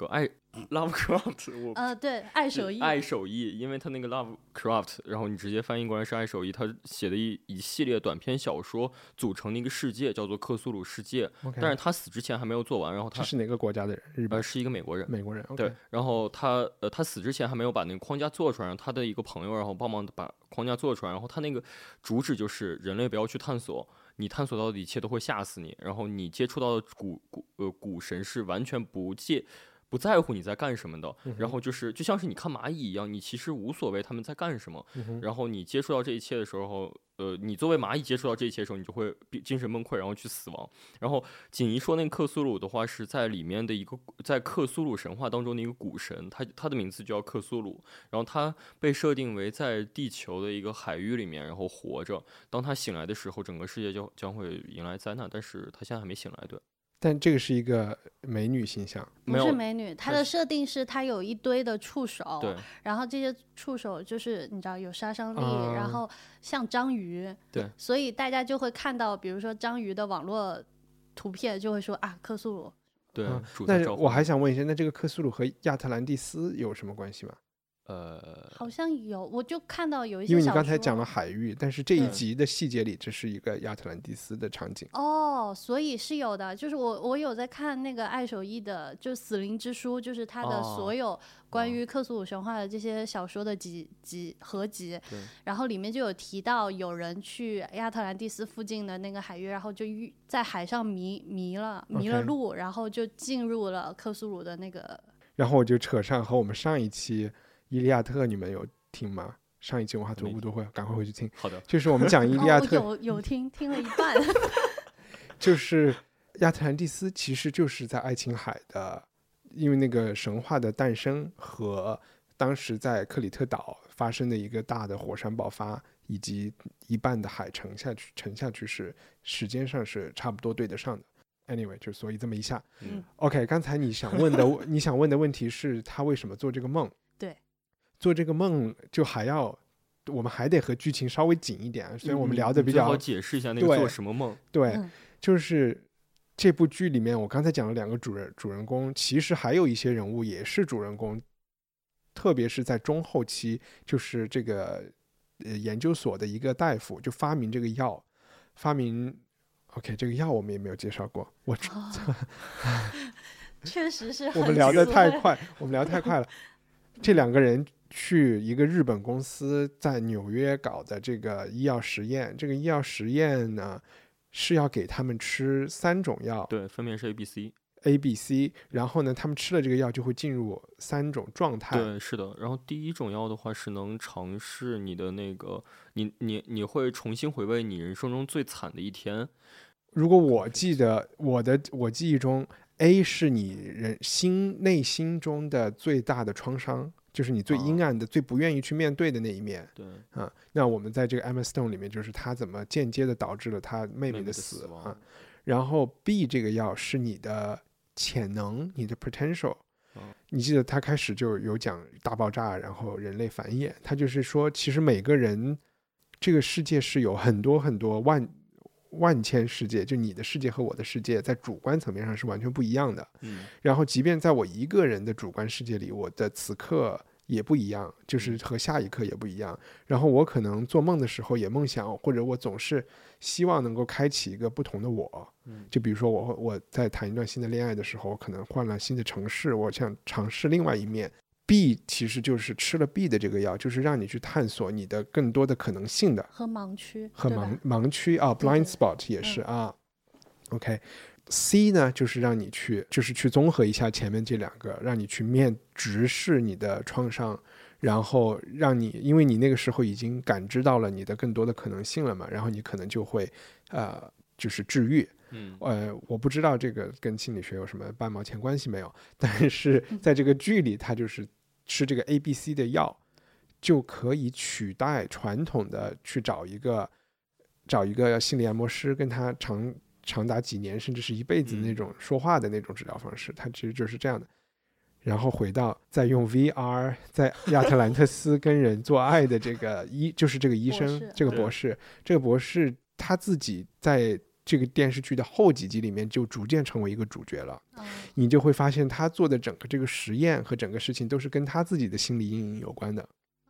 Lovecraft， 对，爱手艺， 因为他那个 Lovecraft， 然后你直接翻译过来是爱手艺，他写的一系列短篇小说组成的一个世界，叫做克苏鲁世界。但是他死之前还没有做完，然后他是哪个国家的人？日本？ 是一个美国人。 okay. 对，然后他死之前还没有把那个框架做出来，然后他的一个朋友然后帮忙把框架做出来，然后他那个主旨就是人类不要去探索，你探索到的一切都会吓死你，然后你接触到的古神是完全不在乎你在干什么的，然后就像是你看蚂蚁一样，你其实无所谓他们在干什么，然后你接触到这一切的时候，你作为蚂蚁接触到这一切的时候，你就会精神崩溃，然后去死亡。然后锦怡说那个克苏鲁的话是在里面的一个在克苏鲁神话当中的一个古神，他的名字叫克苏鲁，然后他被设定为在地球的一个海域里面然后活着，当他醒来的时候整个世界将会迎来灾难，但是他现在还没醒来。对， 但这个是一个美女形象， 不是美女，她的设定是她有一堆的触手， 对， 然后这些触手就是你知道有杀伤力，然后像章鱼， 对， 所以大家就会看到，比如说章鱼的网络图片，就会说啊，克苏鲁。 对， 那我还想问一下，那这个克苏鲁和亚特兰蒂斯有什么关系吗？ 好像有，我就看到有一些因为你刚才讲了海域，但是这一集的细节里，这是一个亚特兰蒂斯的场景。 所以是有的，就是我有在看那个爱手艺的，就《死灵之书》，就是他的所有关于克苏鲁神话的这些小说的合集，然后里面就有提到有人去亚特兰蒂斯附近的那个海域，然后就在海上迷了路，然后就进入了克苏鲁的那个。 然后我就扯上和我们上一期伊利亚特，你们有听吗？上一期文化读会，赶快回去听。 好的， 就是我们讲伊利亚特， 有听了一半。 就是亚特兰蒂斯其实就是在爱琴海的，因为那个神话的诞生和当时在克里特岛发生的一个大的火山爆发，以及一半的海沉下去是时间上是差不多对得上的。Anyway， 就所以这么一下。OK， 刚才你想问的问题是他为什么做这个梦？ 对， 做这个梦就还要我们还得和剧情稍微紧一点，所以我们聊的比较好解释一下那个做什么梦。 对，就是这部剧里面我刚才讲了2个主人公，其实还有一些人物也是主人公，特别是在中后期，就是这个研究所的一个大夫就发明这个药，OK， 这个药我们也没有介绍过， 确实是我们聊得太快了。这2个人去一个日本公司在纽约搞的这个医药实验，这个医药实验呢是要给他们吃3种药， 对，分别是 ABC， 然后呢他们吃了这个药就会进入3种状态。 对，是的。然后第一种药的话是能尝试你的那个你会重新回味你人生中最惨的一天。 如果我记得我记忆中 A 是你内心中的最大的创伤，就是你最阴暗的、最不愿意去面对的那一面。 对啊，那我们在这个 Emma Stone 里面，就是他怎么间接的导致了他妹妹的死啊。然后 B 这个药是你的潜能，你的 potential。你记得他开始就有讲大爆炸，然后人类繁衍，他就是说，其实每个人这个世界是有很多很多万千世界，就你的世界和我的世界在主观层面上是完全不一样的。然后即便在我一个人的主观世界里，我的此刻也不一样，就是和下一刻也不一样。然后我可能做梦的时候也梦想，或者我总是希望能够开启一个不同的我。就比如说我在谈一段新的恋爱的时候，我可能换了新的城市，我想尝试另外一面。B 其实就是吃了 B 的这个药，就是让你去探索你的更多的可能性的和盲区啊 blind spot 也是啊。OK， C 呢就是让你去综合一下前面这2个，让你去直视你的创伤，然后让你因为你那个时候已经感知到了你的更多的可能性了嘛，然后你可能就会就是治愈。我不知道这个跟心理学有什么半毛钱关系没有，但是在这个剧里他就是吃这个 ABC 的药就可以取代传统的去找一个心理按摩师跟他长达几年甚至是一辈子的那种说话的那种治疗方式，他其实就是这样的。然后回到再用 VR 在亚特兰特斯跟人做爱的这个就是这个医生这个博士他自己在这个电视剧的后几集里面就逐渐成为一个主角了。你就会发现他做的整个这个实验和整个事情都是跟他自己的心理阴影有关的。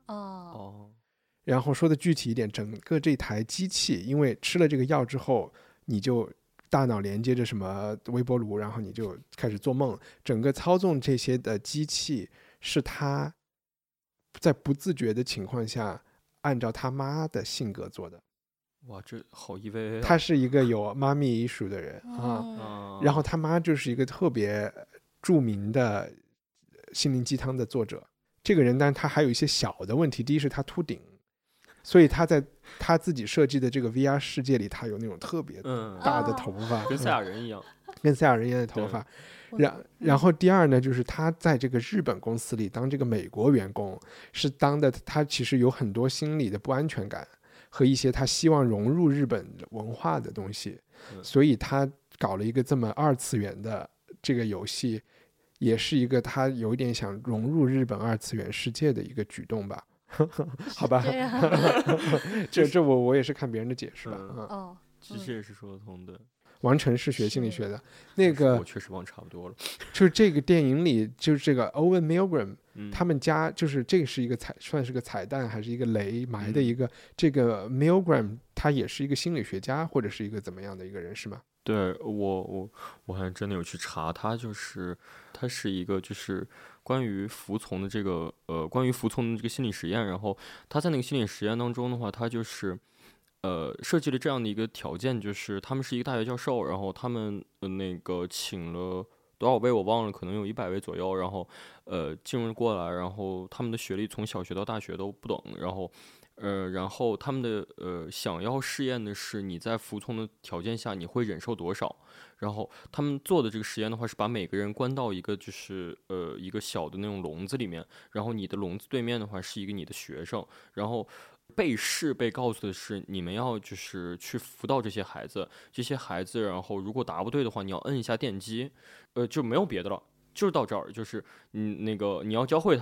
然后说的具体一点，整个这台机器因为吃了这个药之后，你就大脑连接着什么微波炉，然后你就开始做梦，整个操纵这些的机器是他在不自觉的情况下按照他妈的性格做的。 哇，这好EVA啊。 他是一个有妈咪艺术的人然后他妈就是一个特别著名的心灵鸡汤的作者。这个人但他还有一些小的问题，第一是他秃顶，所以他在他自己设计的这个 VR 世界里，他有那种特别大的头发， 跟赛亚人一样， 跟赛亚人一样的头发。然后第二呢，就是他在这个日本公司里当这个美国员工，是当的他其实有很多心理的不安全感和一些他希望融入日本文化的东西，所以他搞了一个这么2次元的这个游戏，也是一个他有一点想融入日本2次元世界的一个举动吧。好吧，这我也是看别人的解释吧。 其实也是说得通的。 王晨是学心理学的，那个我确实忘差不多了。 就是这个电影里，就是这个 Owen Milgram，他们家就是这个是一个算是个彩蛋还是一个雷埋的一个，这个 Milgram 他也是一个心理学家或者是一个怎么样的一个人是吗？ 对，我好像真的有去查，他是一个就是关于服从的这个心理实验，然后他在那个心理实验当中的话，他就是设计了这样的一个条件，就是他们是一个大学教授，然后他们那个请了多少位我忘了，可能有100位左右，然后进入过来，然后他们的学历从小学到大学都不等，然后他们的想要试验的是你在服从的条件下你会忍受多少，然后他们做的这个实验的话是把每个人关到一个就是一个小的那种笼子里面，然后你的笼子对面的话是一个你的学生，然后被告诉的是你们要就是去辅导这些孩子，然后如果答不对的话你要摁一下电击，就没有别的了，就是到这儿，就是你要教会他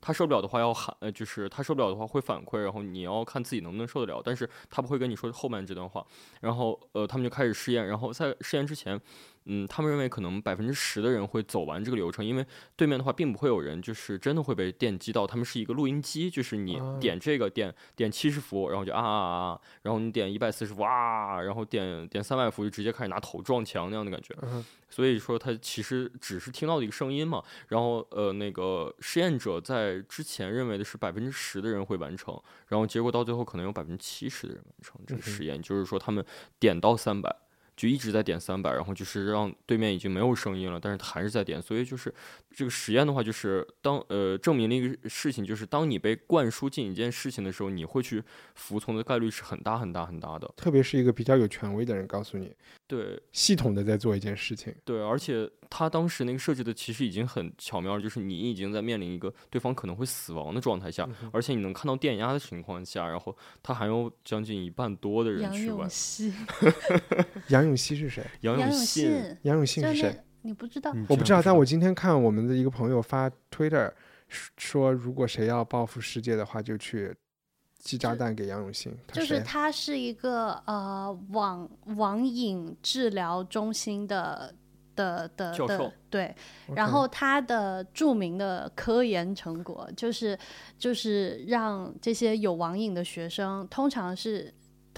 他受不了的话要喊，就是他受不了的话会反馈，然后你要看自己能不能受得了，但是他不会跟你说后面这段话。然后他们就开始试验，然后在试验之前，他们认为可能10%的人会走完这个流程，因为对面的话并不会有人就是真的会被电击到，他们是一个录音机，就是你点这个点70伏，然后就然后你点140伏然后点300伏就直接开始拿头撞墙那样的感觉。所以说他其实只是听到的一个声音嘛。然后那个实验者在之前认为的是10%的人会完成，然后结果到最后可能有70%的人完成这个实验，就是说他们点到300。就一直在点300，然后就是让对面已经没有声音了，但是他还是在点。所以就是这个实验的话，就是证明了一个事情，就是当你被灌输进一件事情的时候，你会去服从的概率是很大很大很大的。 特别是一个比较有权威的人告诉你， 对， 系统的在做一件事情。 对，而且他当时那个设计的其实已经很巧妙了，就是你已经在面临一个对方可能会死亡的状态下，而且你能看到电压的情况下，然后他还有将近1半多的人去玩。 杨永熙是谁？ 杨永信是谁？ 你不知道？ 我不知道，但我今天看我们的一个朋友发 Twitter 说，如果谁要报复世界的话，就去寄炸弹给杨永信。 就是他是一个网瘾治疗中心的教授， 对，然后他的著名的科研成果就是让这些有网瘾的学生，通常是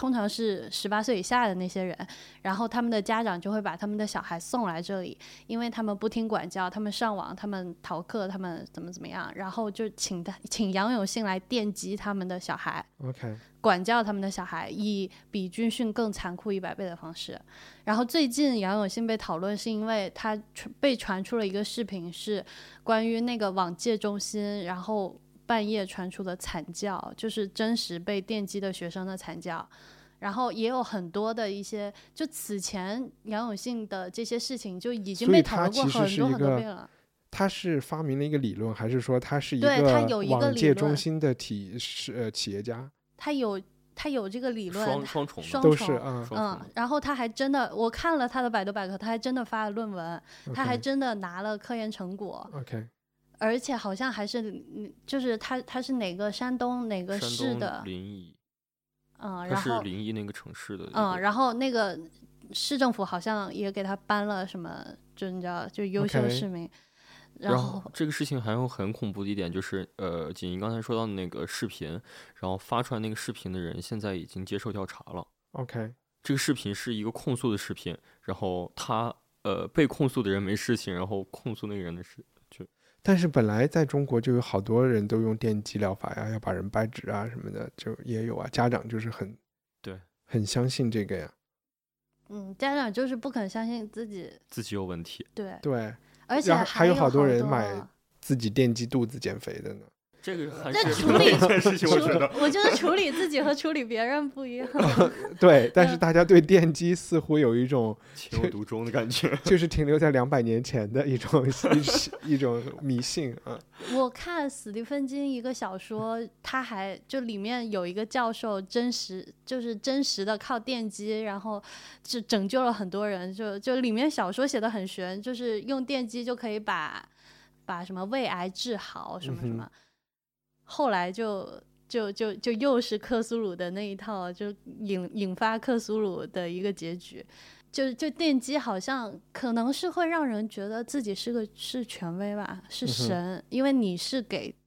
18岁以下的那些人，然后他们的家长就会把他们的小孩送来这里，因为他们不听管教，他们上网，他们逃课，他们怎么样，然后就请杨永信来电击他们的小孩， OK， 管教他们的小孩，以比军训更残酷100倍的方式。然后最近杨永信被讨论是因为他被传出了一个视频，是关于那个网戒中心，然后半夜传出的惨叫，就是真实被电击的学生的惨叫。然后也有很多的一些，就此前杨永信的这些事情就已经被讨论过很多很多遍了。 他是发明了一个理论，还是说他是一个网戒中心的企业家？他有这个理论， 双重都是然后他还真的，我看了他的百度百科，他还真的发了论文，他还真的拿了科研成果。 OK。 而且好像还是就是他是哪个山东哪个市的临沂， 然后是临沂那个城市的， 然后那个市政府好像也给他颁了什么，就你知道，就优秀市民。然后这个事情还有很恐怖的一点就是，锦怡刚才说到的那个视频，然后发出来那个视频的人现在已经接受调查了。 OK， 这个视频是一个控诉的视频，然后他被控诉的人没事情，然后控诉那个人的事。 但是本来在中国就有好多人都用电击疗法呀，要把人掰直啊什么的，就也有啊。家长就是很相信这个呀。 家长就是不肯相信自己有问题。 对， 而且还有好多人买自己电击肚子减肥的呢。 这个还是处理一件事情， 我觉得处理自己和处理别人不一样。 对，但是大家对电击似乎有一种情有独钟的感觉， 就是停留在200年前的一种迷信啊。 我看史蒂芬金一个小说，他还就里面有一个教授真实的靠电击，然后就拯救了很多人。就里面小说写的很玄，就是用电击就可以把什么胃癌治好什么什么。后来就又是克苏鲁的那一套，就引发克苏鲁的一个结局。就电击好像可能是会让人觉得自己是权威吧，是神，因为你是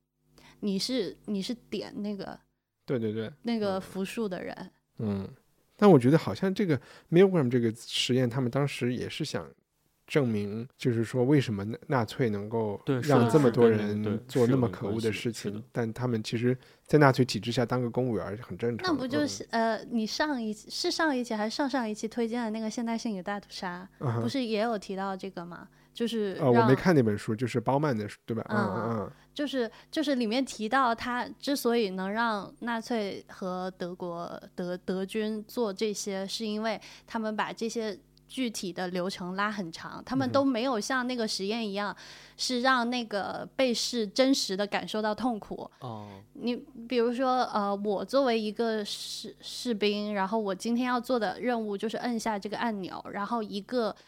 点那个对那个符数的人。 但我觉得好像这个 Milgram 这个实验，他们当时也是想证明，就是说为什么纳粹能够让这么多人做那么可恶的事情，但他们其实在纳粹体制下当个公务员很正常。 那不就是你上一期还是上一期推荐的那个现代性与大屠杀，不是也有提到这个吗？就是我没看那本书，就是包曼的书，对吧？ 就是里面提到他之所以能让纳粹和德军做这些，是因为他们把这些具体的流程拉很长，他们都没有像那个实验一样，是让那个被试真实的感受到痛苦。你比如说我作为一个士兵，然后我今天要做的任务就是摁下这个按钮，然后一个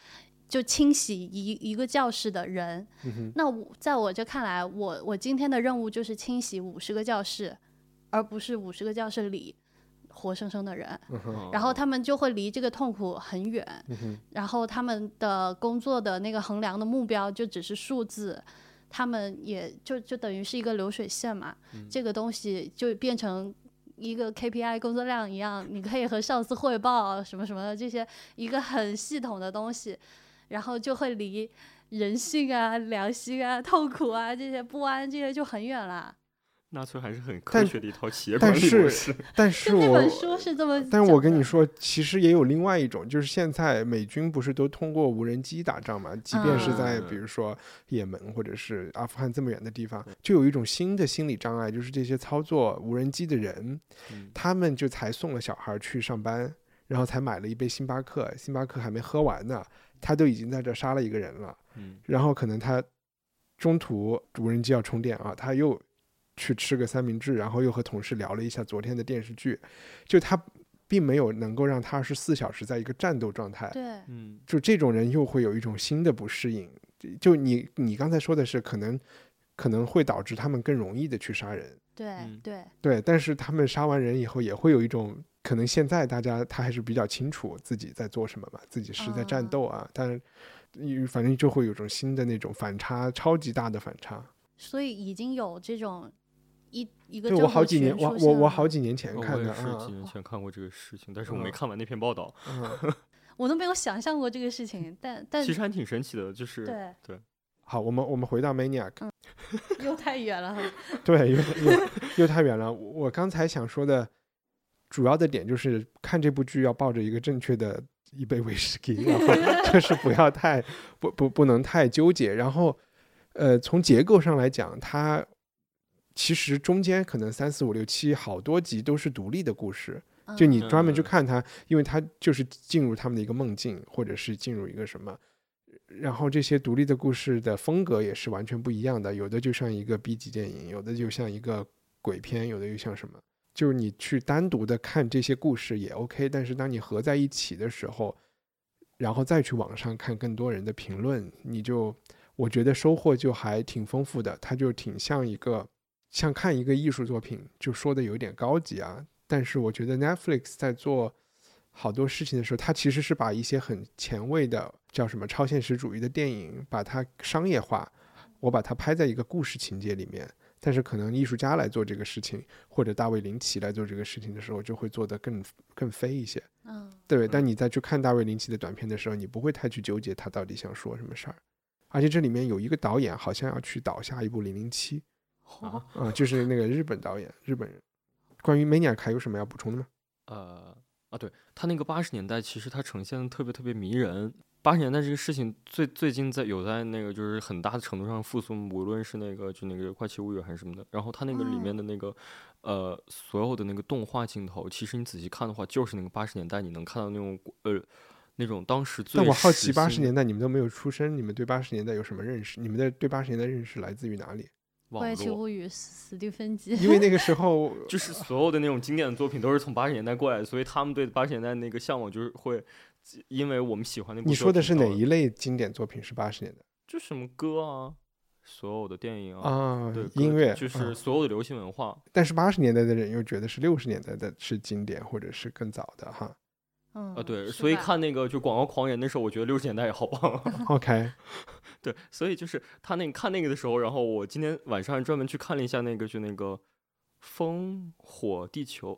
就清洗一个教室的人。那在我这看来，我今天的任务就是清洗50个教室，而不是50个教室里活生生的人。然后他们就会离这个痛苦很远。然后他们的工作的那个衡量的目标就只是数字，他们也就等于是一个流水线嘛。这个东西就变成一个 KPI 工作量一样，你可以和上司汇报什么什么的，这些一个很系统的东西，然后就会离人性啊、良心啊、痛苦啊这些不安这些就很远了。 纳粹还是很科学的一套企业管理模式。 但是那本书是这么讲的。 但我跟你说，其实也有另外一种，就是现在美军不是都通过无人机打仗嘛？即便是在比如说也门或者是阿富汗这么远的地方，就有一种新的心理障碍，就是这些操作无人机的人，他们就才送了小孩去上班，然后才买了一杯星巴克，星巴克还没喝完呢，他都已经在这杀了一个人了。然后可能他中途无人机要充电啊，他又去吃个三明治，然后又和同事聊了一下昨天的电视剧，就他并没有能够让他24小时在一个战斗状态。 对， 就这种人又会有一种新的不适应。就你刚才说的是可能会导致他们更容易的去杀人。 对， 但是他们杀完人以后也会有一种可能，现在大家他还是比较清楚自己在做什么嘛，自己是在战斗啊，但是反正就会有种新的那种反差，超级大的反差。 所以已经有这种一个对，我好几年我好几年前看的， 我也是几年前看过这个事情，但是我没看完那篇报道。 我都没有想象过这个事情，但其实还挺神奇的，就是对。 好，我们回到 Maniac。 又太远了。 对，又太远了。我刚才想说的主要的点就是看这部剧要抱着一个正确的一杯威士忌，然后就是不要太不能太纠结。然后从结构上来讲，它其实中间可能3、4、5、6、7好多集都是独立的故事。就你专门去看它，因为它就是进入他们的一个梦境，或者是进入一个什么，然后这些独立的故事的风格也是完全不一样的，有的就像一个 B 级电影，有的就像一个鬼片，有的又像什么，就是你去单独的看这些故事也 OK， 但是当你合在一起的时候，然后再去网上看更多人的评论，我觉得收获就还挺丰富的。它就挺像看一个艺术作品，就说的有点高级啊，但是我觉得 Netflix 在做好多事情的时候，它其实是把一些很前卫的叫什么超现实主义的电影把它商业化，我把它拍在一个故事情节里面，但是可能艺术家来做这个事情，或者大卫林奇来做这个事情的时候，就会做得更飞一些。对，但你再去看大卫林奇的短片的时候，你不会太去纠结他到底想说什么事儿。而且这里面有一个导演好像要去导下一部007就是那个日本导演，日本人。关于 Maniac 还有什么要补充的吗？ 对，他那个80年代其实他呈现的特别特别迷人。80年代这个事情最近在那个就是很大的程度上复苏，无论是那个怪奇物语还是什么的。然后他那个里面的那个所有的那个动画镜头，其实你仔细看的话，就是那个80年代你能看到那种当时最。 但我好奇80年代你们都没有出生，你们对80年代有什么认识？你们的对80年代认识来自于哪里？ 怪奇物语、史蒂芬金。 因为那个时候就是所有的那种经典的作品都是从80年代过来的，所以他们对80年代那个向往就是会，因为我们喜欢那部作品。 你说的是哪一类经典作品是80年代？ 就什么歌啊，所有的电影对，音乐， 就是所有的流行文化。 但是80年代的人又觉得是60年代的是经典，或者是更早的哈。 对，所以看那个就广告狂人的时候，我觉得60年代也好棒。 OK。 对，所以就是他看那个的时候，然后我今天晚上专门去看了一下那个风火地球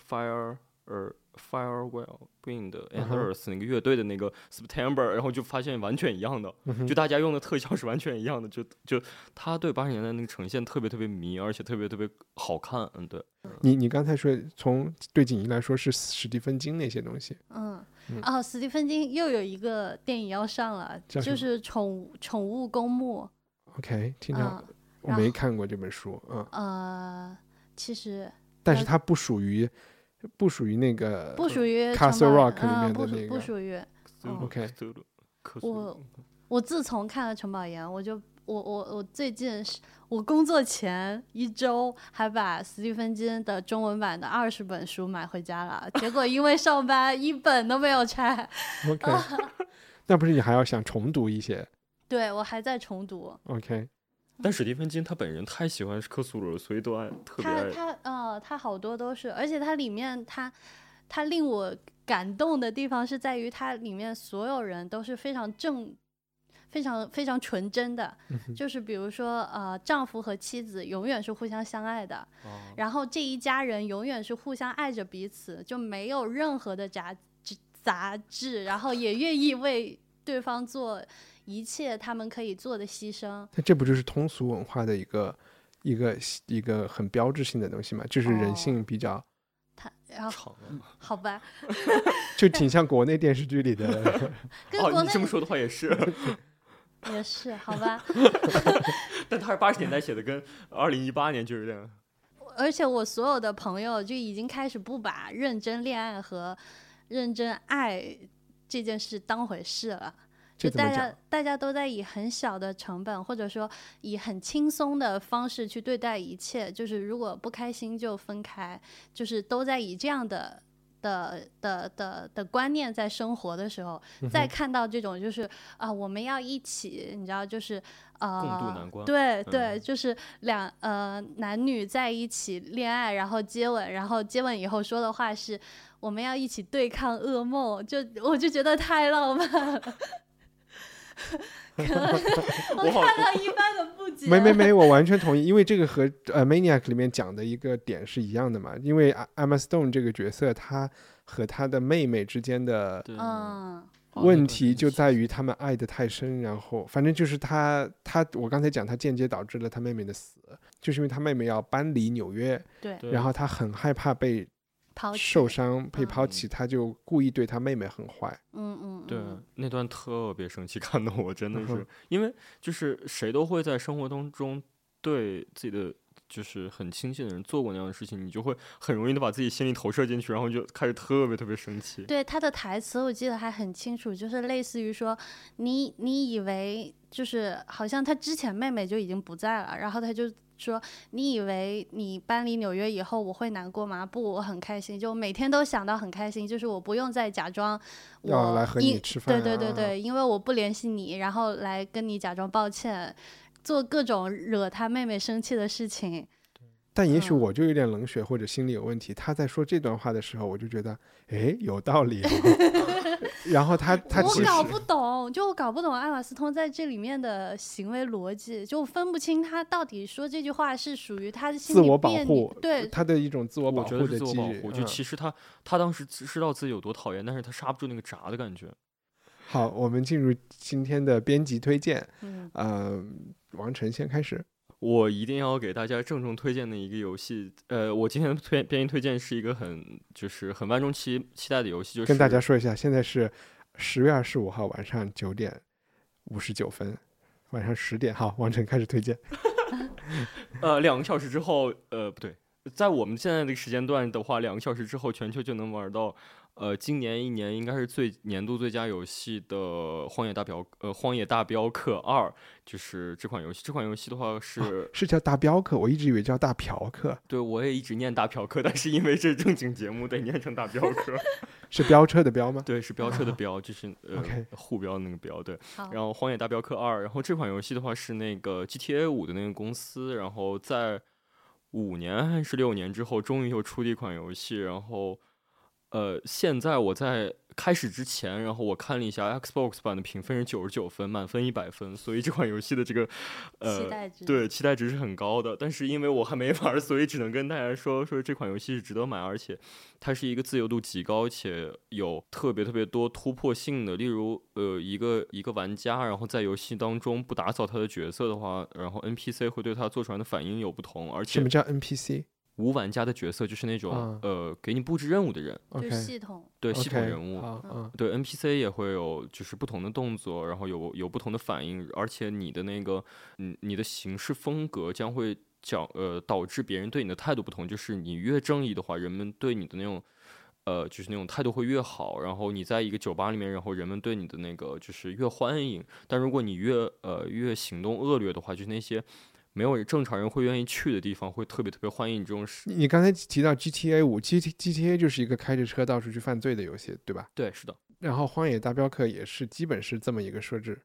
Firewall Wind and Earth 那个乐队的那个 September， 然后就发现完全一样的，就大家用的特效是完全一样的，就他对80年代那个呈现特别特别迷，而且特别特别好看。对。 你刚才说从对景音来说是史蒂芬金那些东西。 史蒂芬金又有一个电影要上了，就是宠物公墓。 OK， 听到我没看过这本书。 其实但是它不属于那个不属于 Castle Rock 里面的那个， 不属于。 OK。 我自从看了城堡岩，我最近我工作前1周还把史蒂芬金的中文版的20本书买回家了，结果因为上班1本都没有拆。 OK。 那不是你还要想重读一些对我还在重读。 ？OK， 但史蒂芬金他本人太喜欢克苏鲁了，所以都特别爱。 他好多都是，而且它里面他令我感动的地方是在于它里面所有人都是非常非常纯真的，就是比如说丈夫和妻子永远是互相相爱的，然后这一家人永远是互相爱着彼此，就没有任何的杂质，然后也愿意为对方做一切他们可以做的牺牲。 那这不就是通俗文化的一个很标志性的东西嘛？就是人性比较， 好吧， 就挺像国内电视剧里的。 跟国内你这么说的话也是。 也是好吧。 但他是80年代写的，跟2018年就有点。 而且我所有的朋友就已经开始不把认真恋爱和认真爱这件事当回事了，就大家都在以很小的成本，或者说以很轻松的方式去对待一切，就是如果不开心就分开，就是都在以这样的观念在生活的时候，再看到这种就是我们要一起，你知道，就是共度难关。 对对，就是男女在一起恋爱，然后接吻，然后接吻以后说的话是我们要一起对抗噩梦，我就觉得太浪漫了。可能我看到一般的不解。 没，我完全同意，因为这个和Maniac 里面讲的一个点是一样的嘛。因为 Emma Stone 这个角色，她和她的妹妹之间的问题就在于他们爱得太深，然后反正就是我刚才讲，她间接导致了她妹妹的死，就是因为她妹妹要搬离纽约， 对， 然后她很害怕被受伤被抛弃，他就故意对他妹妹很坏。 对，那段特别生气，看得我真的是，因为就是谁都会在生活当中对自己的就是很亲近的人做过那样的事情，你就会很容易的把自己心里投射进去，然后就开始特别生气。 对，他的台词我记得还很清楚，就是类似于说你以为就是好像他之前妹妹就已经不在了，然后他就说你以为你搬离纽约以后我会难过吗？不，我很开心，就每天都想到很开心，就是我不用再假装要来和你吃饭， 对，因为我不联系你，然后来跟你假装抱歉，做各种惹他妹妹生气的事情。 但也许我就有点冷血或者心里有问题，他在说这段话的时候我就觉得有道理然后他我搞不懂，我搞不懂艾玛斯通在这里面的行为逻辑，就分不清他到底说这句话是属于他的心理自我保护， 对他的一种自我保护的机制。 就其实他当时知道自己有多讨厌，但是他刹不住那个闸的感觉。 好，我们进入今天的编辑推荐。王晨先开始。 我一定要给大家郑重推荐的一个游戏，我今天的编辑推荐是一个很万众期待的游戏，就是跟大家说一下，现在是10月25号晚上9点59分，晚上10点。好，王晨开始推荐。 2个小时之后，不对，在我们现在这个时间段的话，2个小时之后，全球就能玩到。今年一年应该是年度最佳游戏的《荒野大镖客2》，就是这款游戏。这款游戏的话是叫大镖客，我一直以为叫大嫖客。 对，我也一直念大嫖客，但是因为这是正经节目，得念成大镖客。 是飙车的飙吗？ 对，是飙车的飙，就是互飙的那个飙。对，然后《荒野大镖客2》，然后这款游戏的话是那个 GTA 5的那个公司，然后在5年还是6年之后，终于又出了一款游戏，然后。现在我在开始之前，然后我看了一下 Xbox 版的评分是99分，满分100分，所以这款游戏的这个期待值是很高的。但是因为我还没玩，所以只能跟大家说这款游戏是值得买，而且它是一个自由度极高且有特别多突破性的。例如一个玩家，然后在游戏当中不打扫他的角色的话，然后 NPC 会对他做出来的反应有不同。而且什么叫 NPC？ 无玩家的角色就是那种给你布置任务的人， 就是系统人物，对 NPC 也会有就是不同的动作，然后有不同的反应，而且你的那个你的行事风格将会导致别人对你的态度不同，就是你越正义的话，人们对你的那种就是那种态度会越好，然后你在一个酒吧里面，然后人们对你的那个就是越欢迎，但如果你越行动恶劣的话，就是那些没有正常人会愿意去的地方，会特别欢迎你这种事。 你刚才提到 GTA 5，GTA 就是一个开着车到处去犯罪的游戏，对吧？ 对，是的。 然后荒野大镖客也是基本是这么一个设置。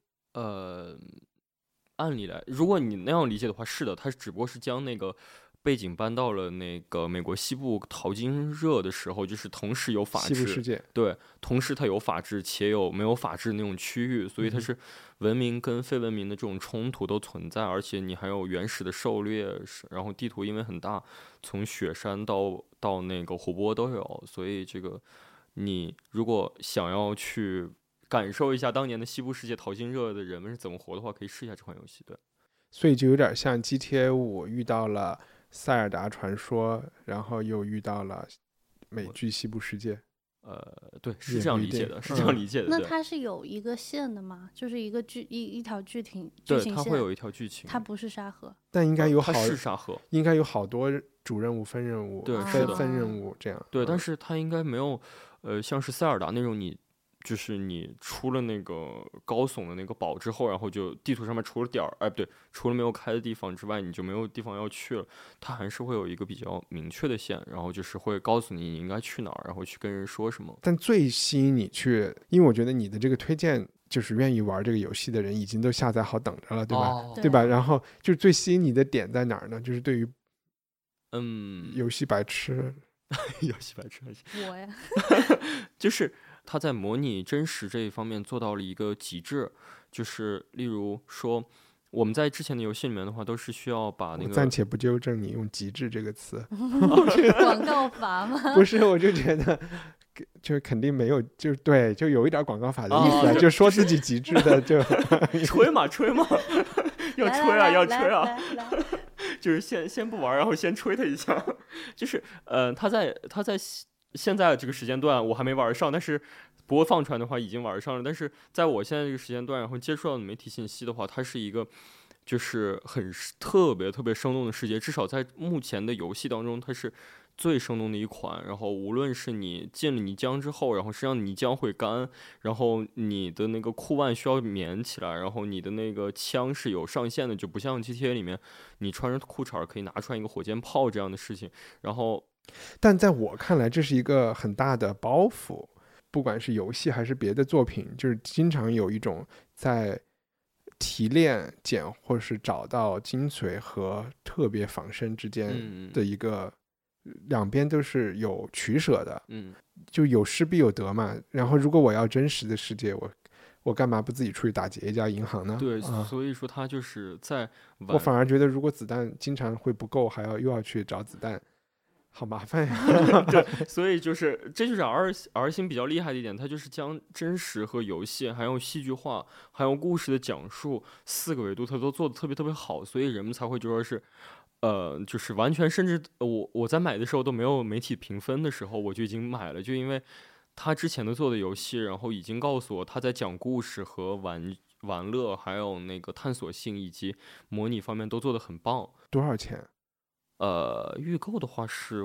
按理来，如果你那样理解的话，是的，它只不过是将那个背景搬到了那个美国西部淘金热的时候，就是同时有法治， 西部世界， 对，同时它有法治且有没有法治那种区域，所以它是文明跟非文明的这种冲突都存在，而且你还有原始的狩猎，然后地图因为很大，从雪山到那个湖泊都有，所以这个你如果想要去感受一下当年的西部世界淘金热的人们是怎么活的话，可以试一下这款游戏。对， 所以就有点像 GTA5 遇到了塞尔达传说，然后又遇到了美剧西部世界。 对，是这样理解的，是这样理解的。 那它是有一个线的吗？就是一个一条剧情对， 线， 它会有一条剧情， 它不是沙盒， 但应该有它是沙盒， 应该有好多主任务、分任务、 对， 分任务这样。 对，但是它应该没有，像是塞尔达那种就是你出了那个高耸的那个堡之后，然后就地图上面除了点儿，不对，除了没有开的地方之外，你就没有地方要去了。它还是会有一个比较明确的线，然后就是会告诉你应该去哪儿，然后去跟人说什么。 但最吸引你去，因为我觉得你的这个推荐，就是愿意玩这个游戏的人已经都下载好等着了，对吧？对吧？然后就是最吸引你的点在哪儿呢？就是对于游戏白痴， 游戏白痴， 我呀， 就是他在模拟真实这一方面做到了一个极致，就是例如说我们在之前的游戏里面的话，都是需要把那个暂且不纠正你用极致这个词广告法吗？ 不是，我就觉得就肯定没有，就对，就有一点广告法的意思，就说自己极致的就吹嘛要吹啊要吹啊， 来就是先不玩，然后先吹他一下，就是他在现在这个时间段我还没玩上，但是不过放出来的话已经玩上了。但是在我现在这个时间段，然后接触到的媒体信息的话，它是一个就是很特别生动的世界，至少在目前的游戏当中，它是最生动的一款。然后无论是你进了泥浆之后，然后实际上泥浆会干，然后你的那个裤腕需要棉起来，然后你的那个枪是有上限的，就不像 GTA 里面你穿着裤衩可以拿出来一个火箭炮这样的事情。然后但在我看来，这是一个很大的包袱，不管是游戏还是别的作品，就是经常有一种在提炼、捡或是找到精髓和特别仿生之间的一个，两边都是有取舍的，就有失必有得嘛。然后如果我要真实的世界，我干嘛不自己出去打劫一家银行呢？ 对，所以说他就是在我反而觉得，如果子弹经常会不够，又要去找子弹，好麻烦呀。 对，所以这就是 R 星比较厉害的一点，它就是将真实和游戏还有戏剧化还有故事的讲述4个维度它都做得特别好，所以人们才会就说是就是完全，甚至我在买的时候都没有媒体评分的时候我就已经买了，就因为他之前的做的游戏，然后已经告诉我他在讲故事和玩乐还有那个探索性以及模拟方面都做得很棒。 多少钱？ 预购的话是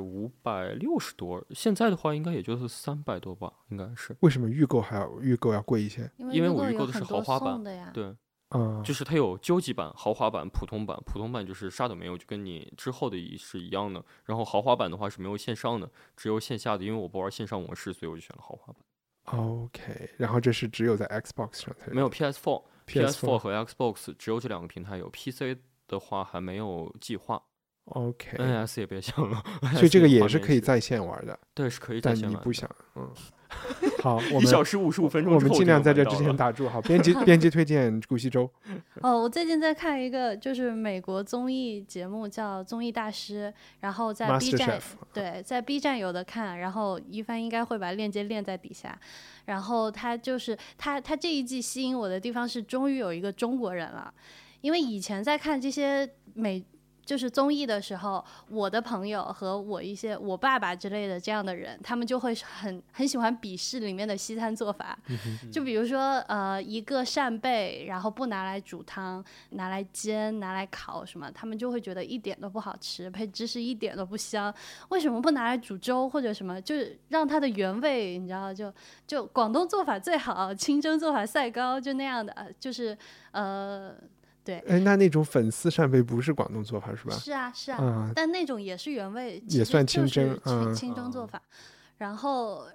560多，现在的话应该也就是300多吧，应该是。 为什么预购要贵一些？ 因为我预购的是豪华版，对，就是它有究极版、豪华版、普通版。普通版就是啥都没有，就跟你之后的是一样的。然后豪华版的话是没有线上的，只有线下的。因为我不玩线上模式，所以我就选了豪华版。 OK， 然后这是只有在 Xbox 上才有？ 没有 PS4 和 Xbox 只有这2个平台有 ，PC 的话还没有计划。 OK， NS 也别想了， 所以这个也是可以在线玩的。 对，是可以在线玩的。 但你不想，好，我们 1小时55分钟， 我们尽量在这之前打住。好，编辑推荐顾惜舟。 我最近在看一个就是美国综艺节目叫《综艺大师》，然后在 B 站，对，在 B 站有的看，然后一帆应该会把链接链在底下。然后他就是他这一季吸引我的地方是终于有一个中国人了，因为以前在看这些就是综艺的时候，我的朋友和我爸爸之类的这样的人，他们就会很喜欢鄙视里面的西餐做法，就比如说一个扇贝，然后不拿来煮汤，拿来煎，拿来烤什么，他们就会觉得一点都不好吃，配芝士一点都不香。为什么不拿来煮粥或者什么？就是让它的原味，你知道，就广东做法最好，清蒸做法赛高，就那样的，就是对， 那种粉丝扇贝不是广东做法是吧？ 是啊，但那种也是原味， 也算清蒸， 清蒸做法。然后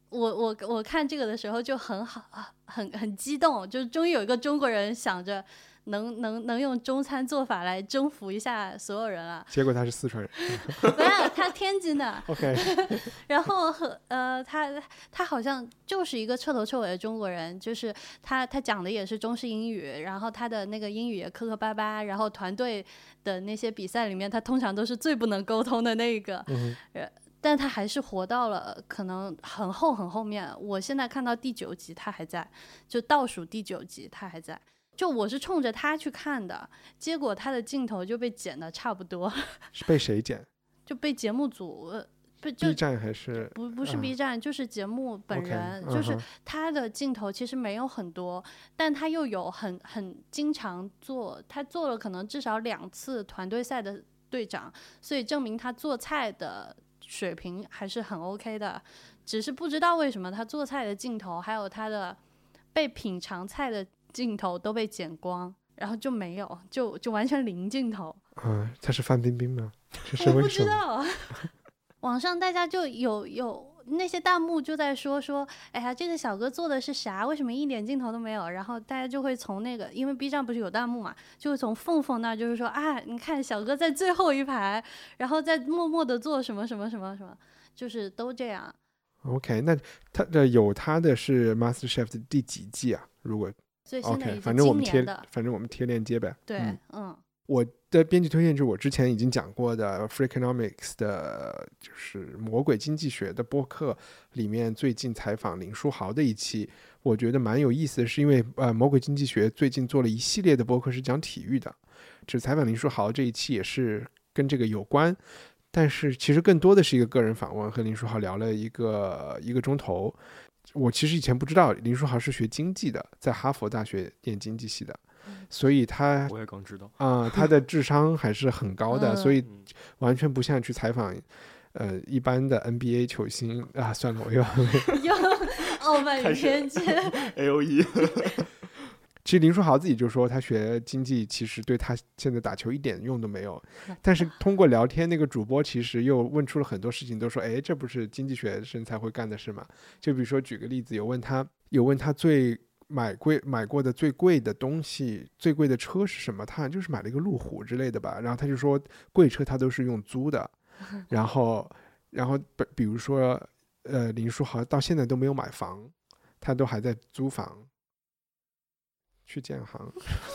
我看这个的时候就很好，很激动，就终于有一个中国人想着能用中餐做法来征服一下所有人了。 结果他是四川人。 不是，他天津的。 OK 然后他好像就是一个彻头彻尾的中国人，就是他讲的也是中式英语，然后他的那个英语也磕磕巴巴，然后团队的那些比赛里面他通常都是最不能沟通的那个。但他还是活到了可能很后面，我现在看到第9集他还在，就倒数第9集他还在。就我是冲着他去看的，结果他的镜头就被剪得差不多。 是被谁剪？ 就被节目组 B 站还是不是 B 站，就是节目本人。就是他的镜头其实没有很多，但他又有很经常做，他做了可能至少2次团队赛的队长，所以证明他做菜的水平还是很 OK 的。只是不知道为什么他做菜的镜头还有他的被品尝菜的镜头都被剪光，然后就没有，就完全零镜头。 他是范冰冰吗？这是为什么？ 我不知道。网上大家就有那些弹幕就在说，哎呀，这个小哥做的是啥？为什么一点镜头都没有？然后大家就会从那个，因为 B 站不是有弹幕嘛，就会从凤那就是说啊，你看小哥在最后一排，然后在默默的做什么什么什么什么，就是都这样。 OK， 那他的有他的是 MasterChef 的第几季啊？如果最新的 OK， 一反正我们贴链接呗。 对， 我的编辑推荐就是我之前已经讲过的 Freakonomics 的，就是魔鬼经济学的播客里面最近采访林书豪的一期，我觉得蛮有意思的，是因为魔鬼经济学最近做了一系列的播客是讲体育的，就是采访林书豪这一期也是跟这个有关，但是其实更多的是一个个人访问，和林书豪聊了一个钟头。我其实以前不知道林书豪是学经济的，在哈佛大学念经济系的，所以我也刚知道他的智商还是很高的，所以完全不像去采访一般的 NBA 球星啊。算了，我又傲慢与偏见。 AOE 其实林书豪自己就说他学经济其实对他现在打球一点用都没有，但是通过聊天那个主播其实又问出了很多事情，都说哎，这不是经济学生才会干的事吗？就比如说举个例子，有问他最买过的最贵的东西，最贵的车是什么？他好像就是买了一个路虎之类的吧，然后他就说贵车他都是用租的，然后比如说林书豪到现在都没有买房，他都还在租房去建行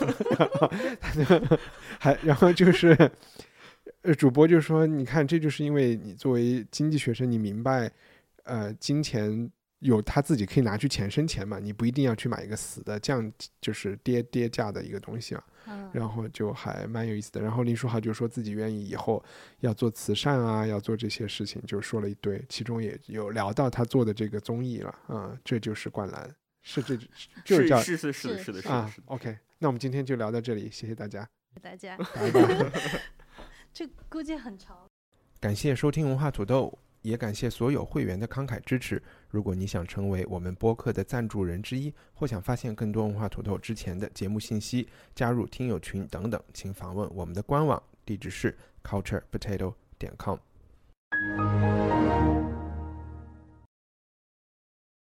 然后就是主播就说你看，这就是因为你作为经济学生，你明白金钱有他自己可以拿去钱生钱嘛，你不一定要去买一个死的这样就是跌价的一个东西嘛。然后就还蛮有意思的。然后林书豪就说自己愿意以后要做慈善啊，要做这些事情，就说了一堆，其中也有聊到他做的这个综艺了这就是灌篮，就是叫是的啊。 OK， 那我们今天就聊到这里，谢谢大家， 大家拜拜。 这估计很长。 感谢收听文化土豆，也感谢所有会员的慷慨支持。如果你想成为我们播客的赞助人之一，或想发现更多文化土豆之前的节目信息，加入听友群等等，请访问我们的官网，地址是culturepotato.com。